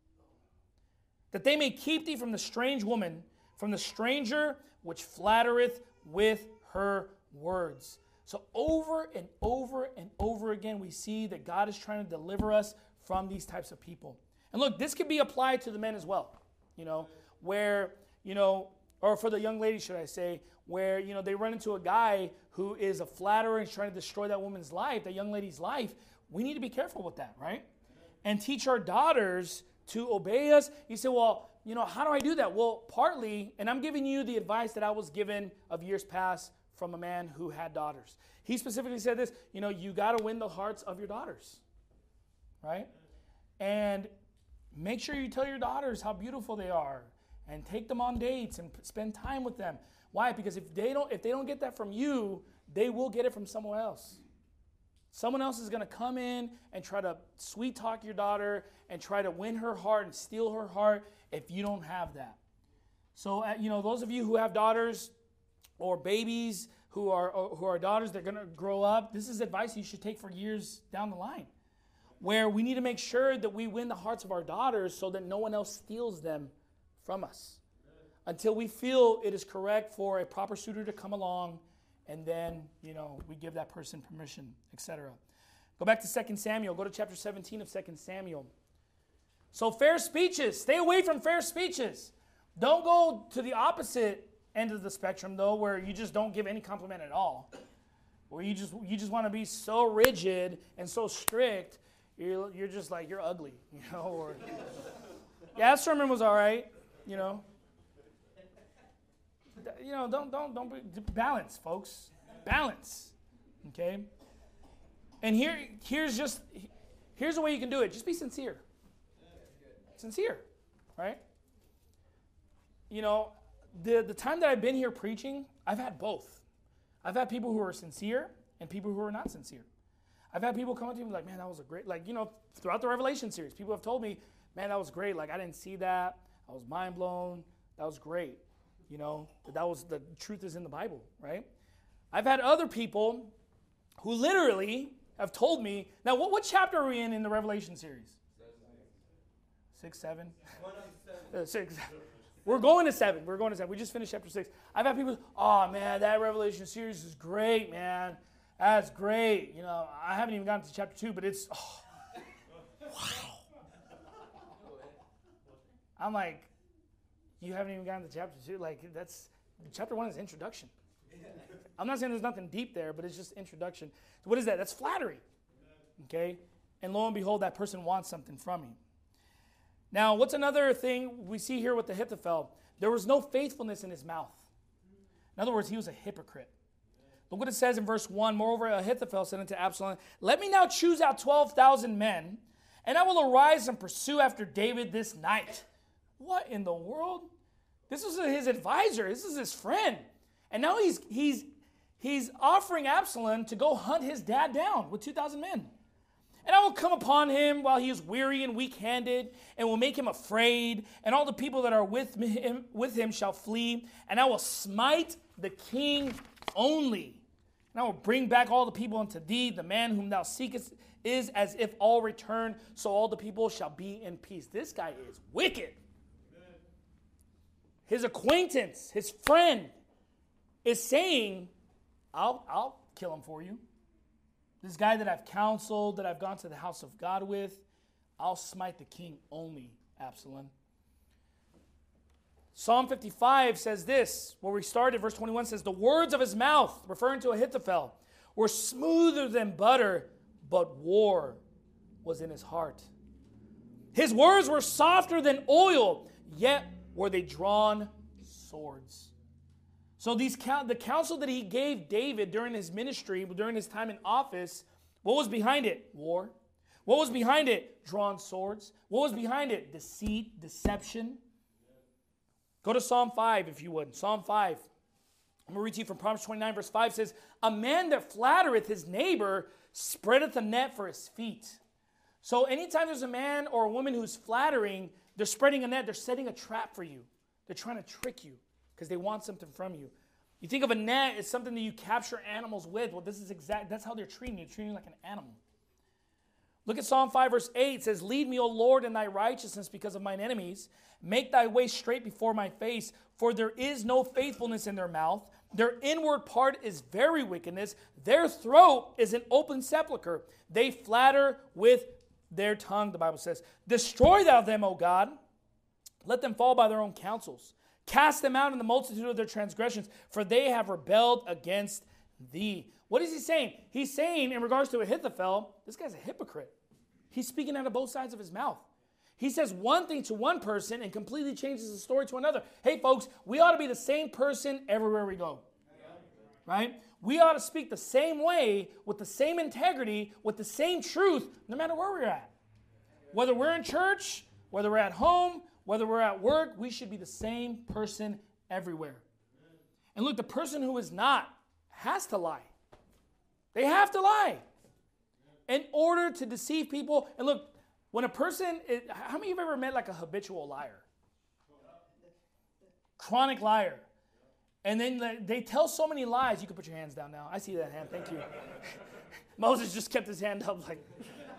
That they may keep thee from the strange woman, from the stranger which flattereth with her words. So over and over and over again, we see that God is trying to deliver us from these types of people. And look, this can be applied to the men as well, you know, where, you know, or for the young ladies, should I say, where, you know, they run into a guy who is a flatterer and is trying to destroy that woman's life, that young lady's life. We need to be careful with that, right? And teach our daughters to obey us. You say, well, you know, how do I do that? Well, partly, and I'm giving you the advice that I was given of years past from a man who had daughters. He specifically said this, you know, you got to win the hearts of your daughters, right? And make sure you tell your daughters how beautiful they are and take them on dates and spend time with them. Why? Because if they don't, if they don't get that from you, they will get it from someone else. Someone else is going to come in and try to sweet talk your daughter and try to win her heart and steal her heart if you don't have that. So, uh, you know, those of you who have daughters or babies who are or, who are daughters that are going to grow up, this is advice you should take for years down the line, where we need to make sure that we win the hearts of our daughters so that no one else steals them from us until we feel it is correct for a proper suitor to come along, and then, you know, we give that person permission, et cetera. Go back to Second Samuel. Go to chapter seventeen of Second Samuel. So fair speeches. Stay away from fair speeches. Don't go to the opposite end of the spectrum, though, where you just don't give any compliment at all. Where you just you just want to be so rigid and so strict, you're, you're just like, you're ugly, you know? Or, yeah, that sermon was all right, you know? You know, don't, don't, don't, be, balance, folks. Balance, okay? And here, here's just, here's the way you can do it. Just be sincere. Sincere, right? You know, the, the time that I've been here preaching, I've had both. I've had people who are sincere and people who are not sincere. I've had people come up to me like, man, that was a great, like, you know, throughout the Revelation series, people have told me, man, that was great. Like, I didn't see that. I was mind blown. That was great. You know, that, that was, the truth is in the Bible, right? I've had other people who literally have told me, now what, what chapter are we in in the Revelation series? Six, seven? uh, six. We're going to seven. We're going to seven. We just finished chapter six. I've had people, oh man, that Revelation series is great, man. That's great. You know, I haven't even gotten to chapter two, but it's, oh, wow. I'm like, you haven't even gotten to chapter two? Like, that's, chapter one is introduction. I'm not saying there's nothing deep there, but it's just introduction. So what is that? That's flattery. Okay? And lo and behold, that person wants something from you. Now, what's another thing we see here with Ahithophel? There was no faithfulness in his mouth. In other words, he was a hypocrite. Look what it says in verse one. Moreover, Ahithophel said unto Absalom, let me now choose out twelve thousand men, and I will arise and pursue after David this night. What in the world? This was his advisor. This is his friend. And now he's he's he's offering Absalom to go hunt his dad down with two thousand men. And I will come upon him while he is weary and weak-handed, and will make him afraid, and all the people that are with him, with him shall flee, and I will smite the king only. And I will bring back all the people unto thee. The man whom thou seekest is as if all return, so all the people shall be in peace. This guy is wicked. His acquaintance, his friend, is saying, I'll, I'll kill him for you. This guy that I've counseled, that I've gone to the house of God with, I'll smite the king only, Absalom. Psalm fifty-five says this, where we started, verse twenty-one says, the words of his mouth, referring to Ahithophel, were smoother than butter, but war was in his heart. His words were softer than oil, yet were they drawn swords. So these the counsel that he gave David during his ministry, during his time in office, what was behind it? War. What was behind it? Drawn swords. What was behind it? Deceit, deception. Go to Psalm five, if you would. Psalm five. I'm going to read to you from Proverbs twenty-nine, verse five says, a man that flattereth his neighbor spreadeth a net for his feet. So anytime there's a man or a woman who's flattering, they're spreading a net. They're setting a trap for you. They're trying to trick you because they want something from you. You think of a net as something that you capture animals with. Well, this is exact. That's how they're treating you. They're treating you like an animal. Look at Psalm five, verse eight. It says, lead me, O Lord, in thy righteousness because of mine enemies. Make thy way straight before my face, for there is no faithfulness in their mouth. Their inward part is very wickedness. Their throat is an open sepulchre. They flatter with their tongue, the Bible says. Destroy thou them, O God. Let them fall by their own counsels. Cast them out in the multitude of their transgressions, for they have rebelled against thee. What is he saying? He's saying, in regards to Ahithophel, this guy's a hypocrite. He's speaking out of both sides of his mouth. He says one thing to one person and completely changes the story to another. Hey, folks, we ought to be the same person everywhere we go. Right? We ought to speak the same way, with the same integrity, with the same truth, no matter where we're at. Whether we're in church, whether we're at home, whether we're at work, we should be the same person everywhere. And look, the person who is not has to lie. They have to lie in order to deceive people. And look, when a person, is, how many of you have ever met like a habitual liar? Chronic liar. And then they tell so many lies. You can put your hands down now. I see that hand. Thank you. Moses just kept his hand up like,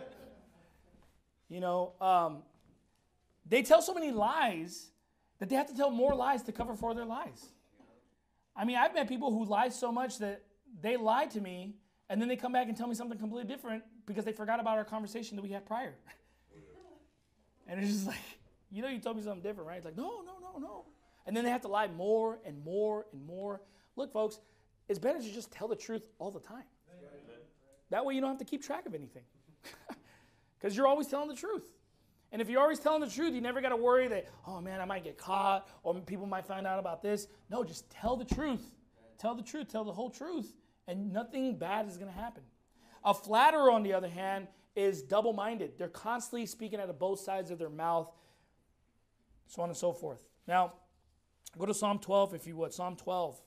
you know, um, they tell so many lies that they have to tell more lies to cover for their lies. I mean, I've met people who lie so much that they lie to me and then they come back and tell me something completely different because they forgot about our conversation that we had prior. And it's just like, you know, you told me something different, right? It's like, no, no, no, no. And then they have to lie more and more and more. Look, folks, it's better to just tell the truth all the time. That way you don't have to keep track of anything. Because you're always telling the truth. And if you're always telling the truth, you never got to worry that, oh man, I might get caught or people might find out about this. No, just tell the truth. Tell the truth. Tell the whole truth. And nothing bad is going to happen. A flatterer, on the other hand, is double-minded. They're constantly speaking out of both sides of their mouth, so on and so forth. Now, go to Psalm twelve, if you would. Psalm twelve.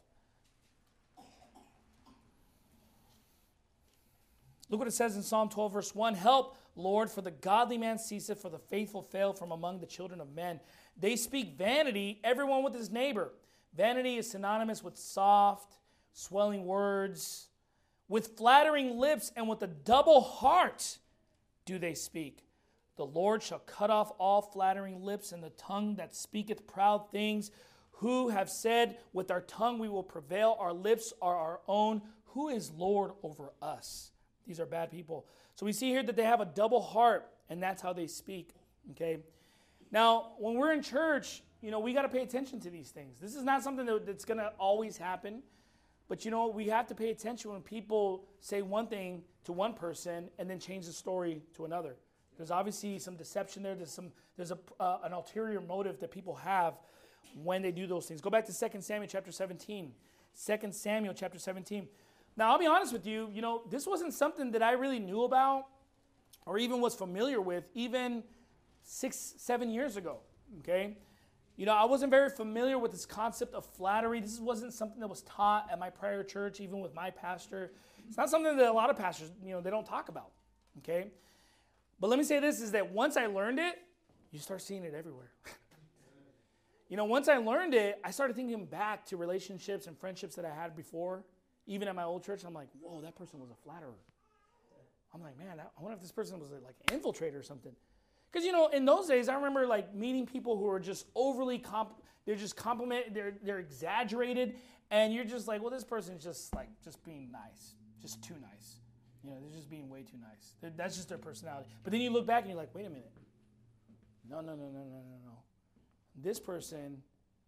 Look what it says in Psalm twelve, verse one. Help, Lord, for the godly man ceaseth, for the faithful fail from among the children of men. They speak vanity, everyone with his neighbor. Vanity is synonymous with soft, swelling words. With flattering lips and with a double heart do they speak. The Lord shall cut off all flattering lips and the tongue that speaketh proud things. Who have said, with our tongue we will prevail, our lips are our own. Who is Lord over us? These are bad people. So we see here that they have a double heart, and that's how they speak. Okay. Now, when we're in church, you know, we got to pay attention to these things. This is not something that, that's going to always happen. But, you know, we have to pay attention when people say one thing to one person and then change the story to another. There's obviously some deception there. There's some. There's a, uh, an ulterior motive that people have when they do those things. Go back to Second Samuel chapter seventeen. Second Samuel chapter seventeen. Now, I'll be honest with you. You know, this wasn't something that I really knew about or even was familiar with even six, seven years ago. Okay? You know, I wasn't very familiar with this concept of flattery. This wasn't something that was taught at my prior church, even with my pastor. It's not something that a lot of pastors, you know, they don't talk about. Okay? But let me say this, is that once I learned it, you start seeing it everywhere. You know, once I learned it, I started thinking back to relationships and friendships that I had before, even at my old church. I'm like, whoa, that person was a flatterer. I'm like, man, I wonder if this person was like an infiltrator or something. Because, you know, in those days, I remember like meeting people who are just overly, comp- they're just compliment, they're they're exaggerated, and you're just like, well, this person's just like, just being nice, just too nice. You know, they're just being way too nice. They're, that's just their personality. But then you look back and you're like, wait a minute. No, no, no, no, no, no, no. This person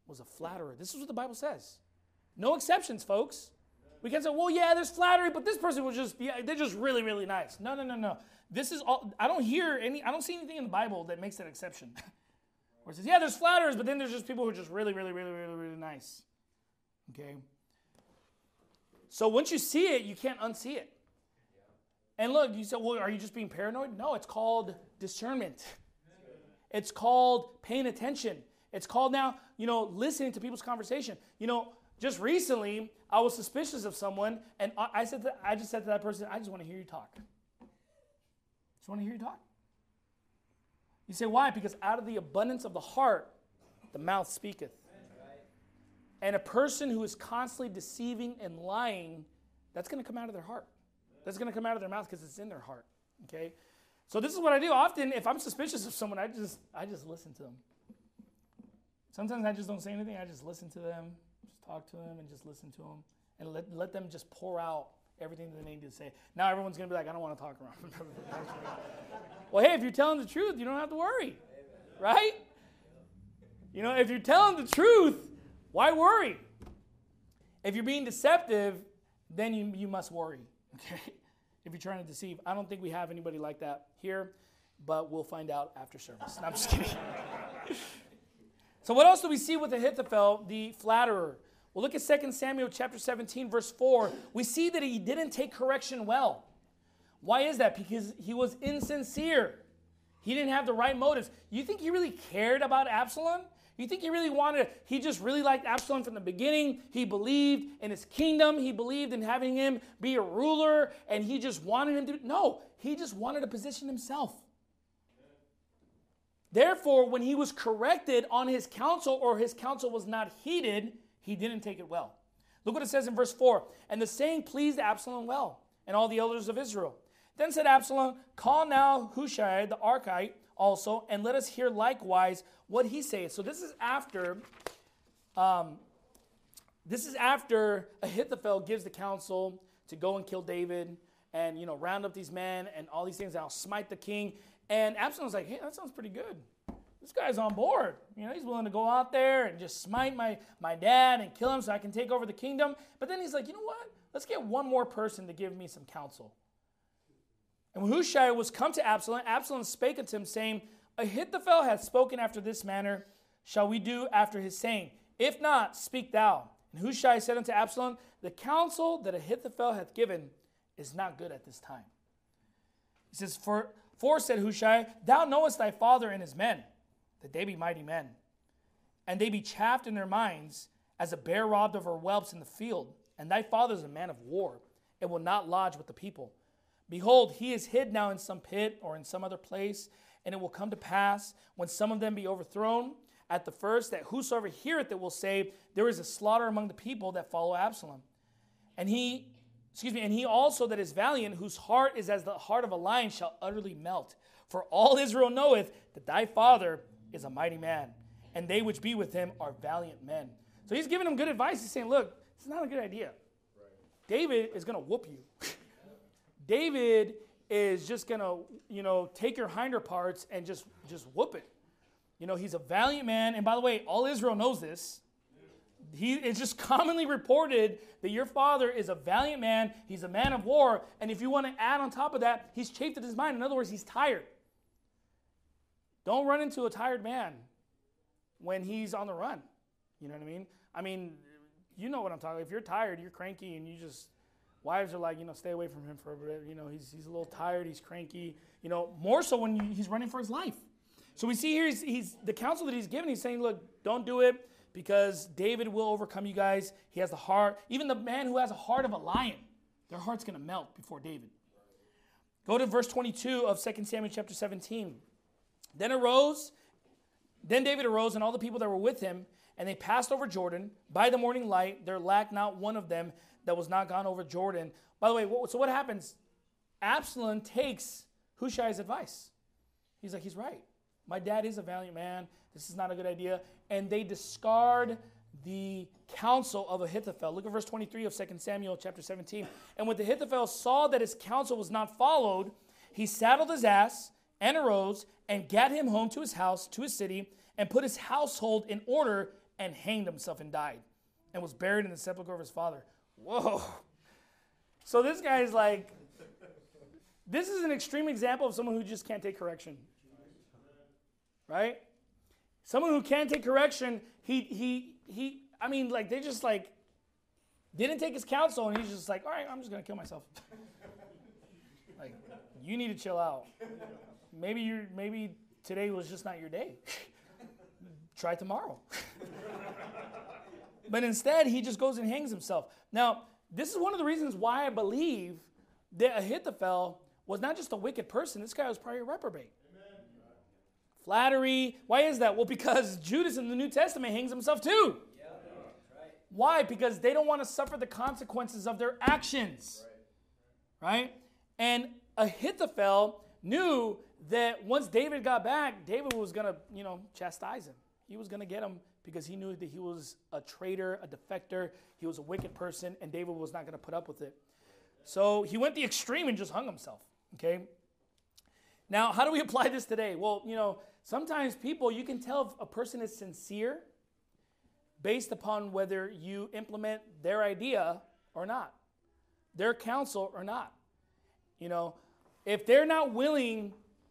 was a flatterer. This is what the Bible says. No exceptions, folks. We can say, well, yeah, there's flattery, but this person was just, yeah, they're just really, really nice. No, no, no, no. This is all, I don't hear any, I don't see anything in the Bible that makes that exception. Where it says, yeah, there's flatterers, but then there's just people who are just really, really, really, really, really nice. Okay? So once you see it, you can't unsee it. And look, you say, well, are you just being paranoid? No, it's called discernment. It's called paying attention. It's called now, you know, listening to people's conversation. You know, just recently, I was suspicious of someone, and I said, to, I just said to that person, I just want to hear you talk. Just want to hear you talk. You say, why? Because out of the abundance of the heart, the mouth speaketh. And a person who is constantly deceiving and lying, that's going to come out of their heart. That's going to come out of their mouth because it's in their heart. Okay? So this is what I do. Often, if I'm suspicious of someone, I just I just listen to them. Sometimes I just don't say anything. I just listen to them, just talk to them, and just listen to them, and let let them just pour out everything that they need to say. Now everyone's going to be like, I don't want to talk around. Well, hey, if you're telling the truth, you don't have to worry, right? You know, if you're telling the truth, why worry? If you're being deceptive, then you, you must worry, okay? If you're trying to deceive. I don't think we have anybody like that here, but we'll find out after service. No, I'm just kidding. So what else do we see with Ahithophel, the flatterer? Well, look at Second Samuel chapter seventeen, verse four. We see that he didn't take correction well. Why is that? Because he was insincere. He didn't have the right motives. You think he really cared about Absalom? You think he really wanted, he just really liked Absalom from the beginning? He believed in his kingdom. He believed in having him be a ruler, and he just wanted him to, no, he just wanted to position himself. Therefore, when he was corrected on his counsel, or his counsel was not heeded, he didn't take it well. Look what it says in verse four. And the saying pleased Absalom well, and all the elders of Israel. Then said Absalom, call now Hushai the Archite also, and let us hear likewise what he saith. So this is after, um, this is after Ahithophel gives the counsel to go and kill David, and you know round up these men and all these things. I'll smite the king. And Absalom's like, hey, that sounds pretty good. This guy's on board. You know, he's willing to go out there and just smite my, my dad and kill him so I can take over the kingdom. But then he's like, you know what? Let's get one more person to give me some counsel. And when Hushai was come to Absalom, Absalom spake unto him, saying, Ahithophel hath spoken after this manner. Shall we do after his saying? If not, speak thou. And Hushai said unto Absalom, the counsel that Ahithophel hath given is not good at this time. He says, For, for said Hushai, thou knowest thy father and his men, that they be mighty men. And they be chaffed in their minds, as a bear robbed of her whelps in the field. And thy father is a man of war, and will not lodge with the people. Behold, he is hid now in some pit or in some other place, and it will come to pass, when some of them be overthrown, at the first, that whosoever heareth it will say, there is a slaughter among the people that follow Absalom. And he, excuse me, and he also that is valiant, whose heart is as the heart of a lion, shall utterly melt. For all Israel knoweth that thy father is a mighty man, and they which be with him are valiant men. So he's giving them good advice. He's saying, look, it's not a good idea. Right. David is going to whoop you. David is just going to, you know, take your hinder parts and just, just whoop it. You know, he's a valiant man. And by the way, all Israel knows this. He, it's just commonly reported that your father is a valiant man. He's a man of war. And if you want to add on top of that, he's chafed at his mind. In other words, he's tired. Don't run into a tired man when he's on the run. You know what I mean? I mean, you know what I'm talking about. If you're tired, you're cranky, and you just... Wives are like, you know, stay away from him for a bit. You know, he's he's a little tired. He's cranky. You know, more so when you, he's running for his life. So we see here, he's, he's the counsel that he's giving. He's saying, look, don't do it because David will overcome you guys. He has the heart. Even the man who has a heart of a lion, their heart's going to melt before David. Go to verse twenty-two of Second Samuel chapter seventeen. Then arose, then David arose and all the people that were with him, and they passed over Jordan by the morning light. There lacked not one of them that was not gone over Jordan. By the way, so what happens? Absalom takes Hushai's advice. He's like, he's right. My dad is a valiant man. This is not a good idea. And they discard the counsel of Ahithophel. Look at verse twenty-three of Second Samuel chapter seventeen. And when Ahithophel saw that his counsel was not followed, he saddled his ass and arose and gat him home to his house, to his city, and put his household in order and hanged himself and died and was buried in the sepulchre of his father. Whoa. So this guy is like, this is an extreme example of someone who just can't take correction. Right? Someone who can't take correction, he, he, he, I mean, like, they just, like, didn't take his counsel, and he's just like, all right, I'm just going to kill myself. Like, you need to chill out. Maybe you're, maybe today was just not your day. Try tomorrow. But instead, he just goes and hangs himself. Now, this is one of the reasons why I believe that Ahithophel was not just a wicked person. This guy was probably a reprobate. Amen. Flattery. Why is that? Well, because Judas in the New Testament hangs himself too. Yeah, right. Why? Because they don't want to suffer the consequences of their actions. Right? Right? And Ahithophel knew that once David got back, David was going to, you know, chastise him. He was going to get him because he knew that he was a traitor, a defector. He was a wicked person, and David was not going to put up with it. So he went the extreme and just hung himself. Okay? Now, how do we apply this today? Well, you know, sometimes people, you can tell if a person is sincere based upon whether you implement their idea or not, their counsel or not. You know, if they're not willing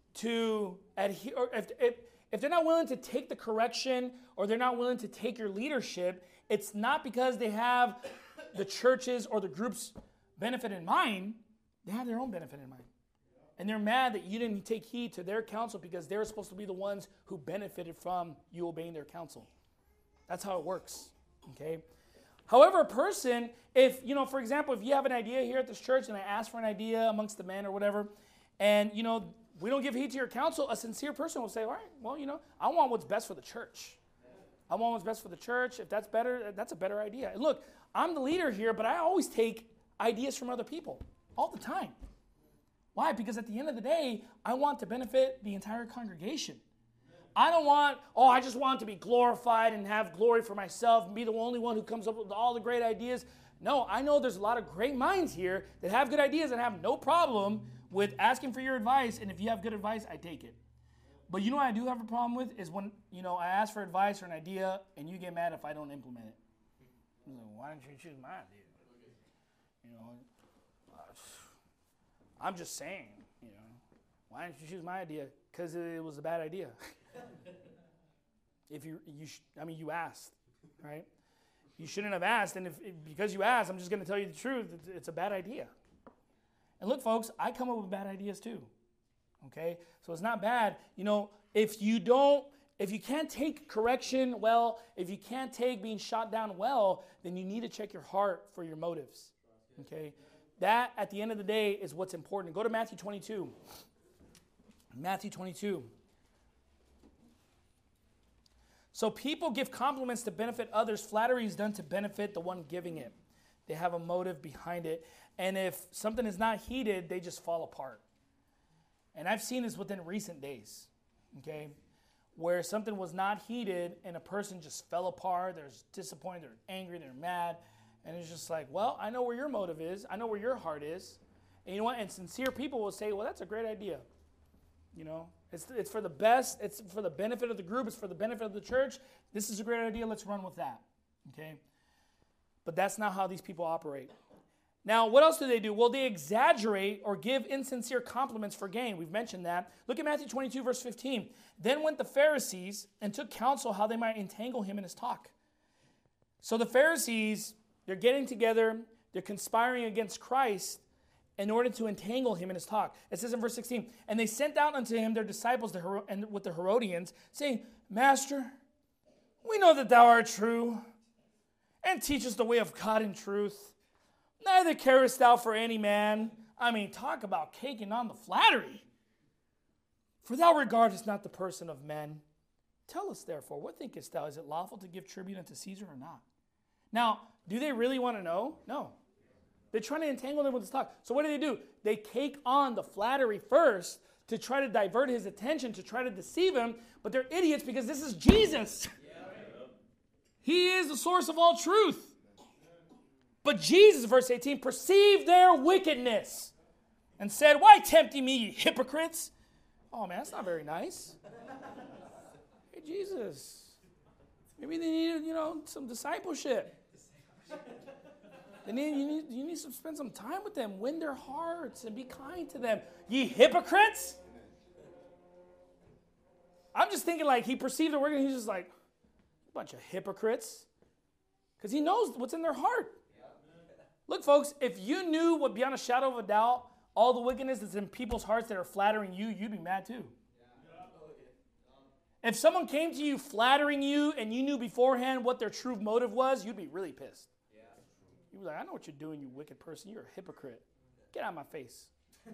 to adhere, or if, if, if they're not willing to take the correction or they're not willing to take your leadership, it's not because they have the church's or the group's benefit in mind. They have their own benefit in mind. And they're mad that you didn't take heed to their counsel because they're supposed to be the ones who benefited from you obeying their counsel. That's how it works, okay? However, a person, if, you know, for example, if you have an idea here at this church and I ask for an idea amongst the men or whatever, and, you know, we don't give heed to your counsel, a sincere person will say, all right, well, you know, I want what's best for the church. I want what's best for the church. If that's better, that's a better idea. And look, I'm the leader here, but I always take ideas from other people all the time. Why? Because at the end of the day, I want to benefit the entire congregation. I don't want, oh, I just want to be glorified and have glory for myself and be the only one who comes up with all the great ideas. No, I know there's a lot of great minds here that have good ideas and have no problem with asking for your advice. And if you have good advice, I take it. But you know what I do have a problem with is when, you know, I ask for advice or an idea and you get mad if I don't implement it. Like, why don't you choose my idea? You know, I'm just saying, you know, why didn't you choose my idea? Because it was a bad idea. If you, you, sh- I mean, you asked, right? You shouldn't have asked, and if, if because you asked, I'm just going to tell you the truth. It's, it's a bad idea. And look, folks, I come up with bad ideas too. Okay, so it's not bad. You know, if you don't, if you can't take correction well, if you can't take being shot down well, then you need to check your heart for your motives. Okay. That, at the end of the day, is what's important. Go to Matthew twenty-two. Matthew twenty-two. So people give compliments to benefit others. Flattery is done to benefit the one giving it. They have a motive behind it. And if something is not heeded, they just fall apart. And I've seen this within recent days, okay, where something was not heeded and a person just fell apart. They're disappointed, they're angry, they're mad. And it's just like, well, I know where your motive is. I know where your heart is. And you know what? And sincere people will say, well, that's a great idea. You know, it's it's for the best. It's for the benefit of the group. It's for the benefit of the church. This is a great idea. Let's run with that. Okay? But that's not how these people operate. Now, what else do they do? Well, they exaggerate or give insincere compliments for gain. We've mentioned that. Look at Matthew twenty-two, verse fifteen. Then went the Pharisees and took counsel how they might entangle him in his talk. So the Pharisees, they're getting together, they're conspiring against Christ in order to entangle him in his talk. It says in verse sixteen, and they sent out unto him their disciples the Her- and with the Herodians, saying, Master, we know that thou art true, and teachest the way of God in truth. Neither carest thou for any man. I mean, talk about caking on the flattery. For thou regardest not the person of men. Tell us therefore, what thinkest thou? Is it lawful to give tribute unto Caesar or not? Now, do they really want to know? No. They're trying to entangle them with this talk. So what do they do? They cake on the flattery first to try to divert his attention, to try to deceive him. But they're idiots because this is Jesus. Yeah. He is the source of all truth. But Jesus, verse eighteen, perceived their wickedness and said, why tempt ye me, ye hypocrites? Oh, man, that's not very nice. Hey, Jesus, Maybe they need, you know, some discipleship. They need, you need, you need to spend some time with them, win their hearts, and be kind to them. Ye hypocrites! I'm just thinking like he perceived the word and he's just like, a bunch of hypocrites. Because he knows what's in their heart. Look, folks, if you knew what beyond a shadow of a doubt, all the wickedness that's in people's hearts that are flattering you, you'd be mad too. If someone came to you flattering you and you knew beforehand what their true motive was, you'd be really pissed. You'd be like, I know what you're doing, you wicked person. You're a hypocrite. Get out of my face.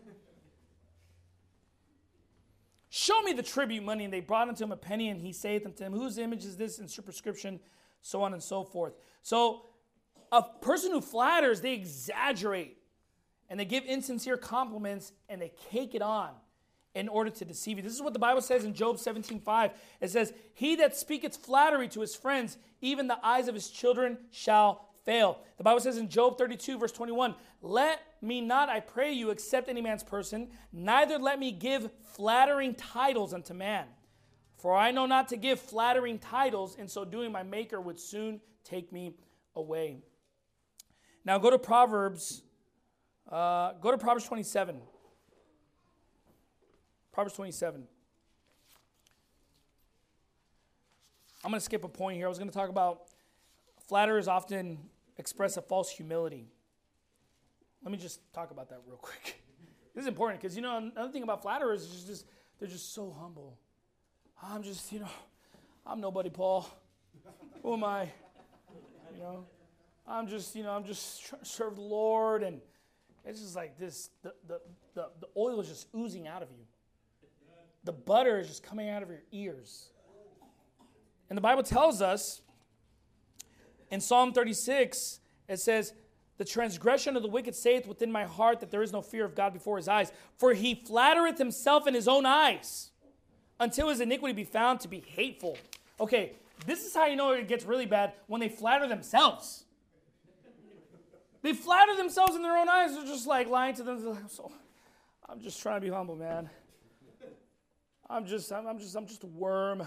Show me the tribute money. And they brought unto him a penny, and he saith unto him, whose image is this in superscription? So on and so forth. So a person who flatters, they exaggerate. And they give insincere compliments, and they cake it on in order to deceive you. This is what the Bible says in Job seventeen five. It says, he that speaketh flattery to his friends, even the eyes of his children shall fail. The Bible says in Job thirty-two, verse twenty-one, let me not, I pray you, accept any man's person, neither let me give flattering titles unto man. For I know not to give flattering titles, in so doing my Maker would soon take me away. Now go to Proverbs, uh, go to Proverbs twenty-seven. Proverbs twenty-seven. I'm going to skip a point here. I was going to talk about flatterers often express a false humility. Let me just talk about that real quick. This is important because, you know, another thing about flatterers is just they're just so humble. I'm just, you know, I'm nobody, Paul. Who am I? You know, I'm just, you know, I'm just trying to serve the Lord, and it's just like this. The the the, the oil is just oozing out of you. The butter is just coming out of your ears. And the Bible tells us in Psalm thirty-six, it says, the transgression of the wicked saith within my heart that there is no fear of God before his eyes. For he flattereth himself in his own eyes, until his iniquity be found to be hateful. Okay, this is how you know it gets really bad, when they flatter themselves. They flatter themselves in their own eyes. They're just like lying to them. So, I'm just trying to be humble, man. I'm just, I'm, I'm just, I'm just a worm.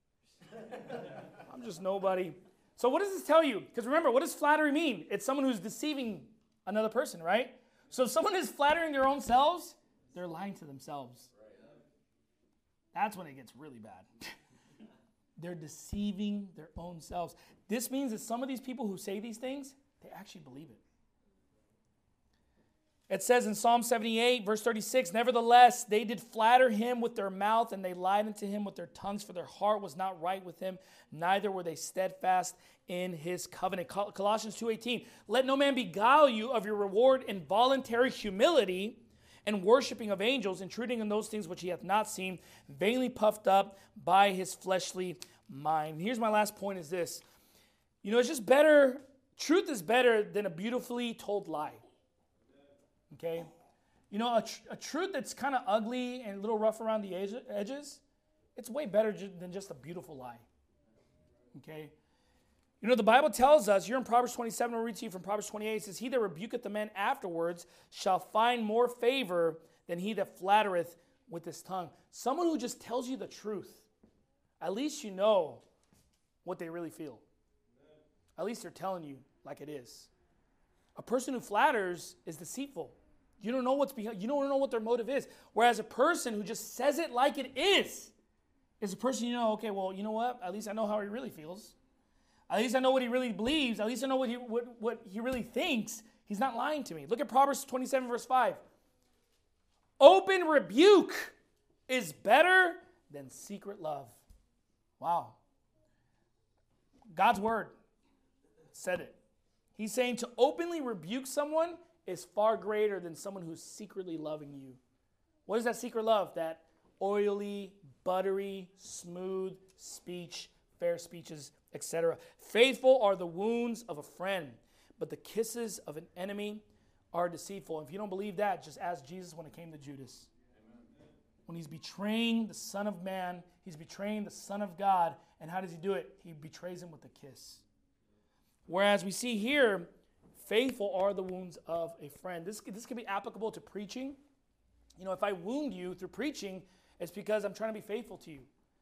I'm just nobody. So what does this tell you? Because remember, what does flattery mean? It's someone who's deceiving another person, right? So if someone is flattering their own selves, they're lying to themselves. That's when it gets really bad. They're deceiving their own selves. This means that some of these people who say these things, they actually believe it. It says in Psalm seventy-eight, verse thirty-six, nevertheless, they did flatter him with their mouth, and they lied unto him with their tongues, for their heart was not right with him, neither were they steadfast in his covenant. Colossians two eighteen, let no man beguile you of your reward in voluntary humility and worshiping of angels, intruding in those things which he hath not seen, vainly puffed up by his fleshly mind. And here's my last point is this. You know, it's just better, truth is better than a beautifully told lie. Okay? You know, a, tr- a truth that's kind of ugly and a little rough around the ed- edges, it's way better ju- than just a beautiful lie. Okay? You know, the Bible tells us, you're in Proverbs twenty-seven, I'll read to you from Proverbs twenty-eight, it says, he that rebuketh the man afterwards shall find more favor than he that flattereth with his tongue. Someone who just tells you the truth, at least you know what they really feel. At least they're telling you like it is. A person who flatters is deceitful. You don't know what's behind, you don't know what their motive is. Whereas a person who just says it like it is, is a person you know, okay, well, you know what? At least I know how he really feels. At least I know what he really believes. At least I know what he, what, what he really thinks. He's not lying to me. Look at Proverbs twenty-seven, verse five. Open rebuke is better than secret love. Wow. God's word said it. He's saying to openly rebuke someone is far greater than someone who's secretly loving you. What is that secret love? That oily, buttery, smooth speech, fair speeches, et cetera. Faithful are the wounds of a friend, but the kisses of an enemy are deceitful. And if you don't believe that, just ask Jesus when it came to Judas. Amen. When he's betraying the Son of Man, he's betraying the Son of God. And how does he do it? He betrays him with a kiss. Whereas we see here, faithful are the wounds of a friend. This, this can be applicable to preaching. You know, if I wound you through preaching, it's because I'm trying to be faithful to you.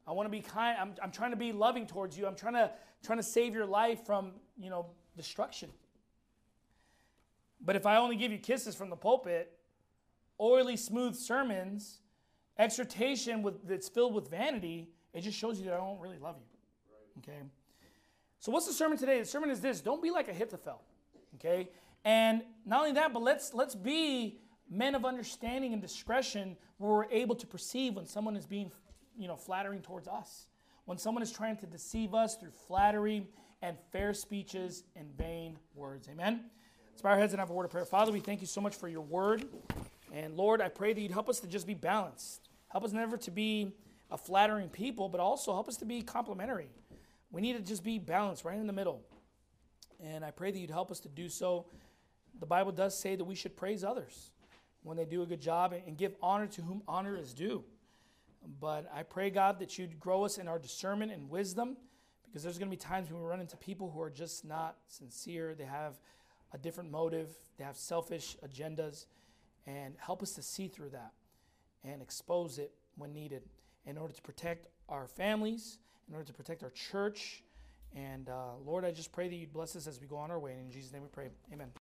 I want to be kind. I'm, I'm trying to be loving towards you. I'm trying to trying to save your life from, you know, destruction. But if I only give you kisses from the pulpit, oily, smooth sermons, exhortation with, that's filled with vanity, it just shows you that I don't really love you. Okay? So what's the sermon today? The sermon is this: don't be like Ahithophel. Okay? And not only that, but let's let's be men of understanding and discretion, where we're able to perceive when someone is being, you know, flattering towards us. When someone is trying to deceive us through flattery and fair speeches and vain words. Amen? Let's bow our heads and have a word of prayer. Father, we thank you so much for your word. And Lord, I pray that you'd help us to just be balanced. Help us never to be a flattering people, but also help us to be complimentary. We need to just be balanced right in the middle. And I pray that you'd help us to do so. The Bible does say that we should praise others when they do a good job and give honor to whom honor is due. But I pray, God, that you'd grow us in our discernment and wisdom, because there's going to be times when we run into people who are just not sincere. They have a different motive. They have selfish agendas. And help us to see through that and expose it when needed in order to protect our families, in order to protect our church. And uh, Lord, I just pray that you'd bless us as we go on our way. And in Jesus' name we pray. Amen.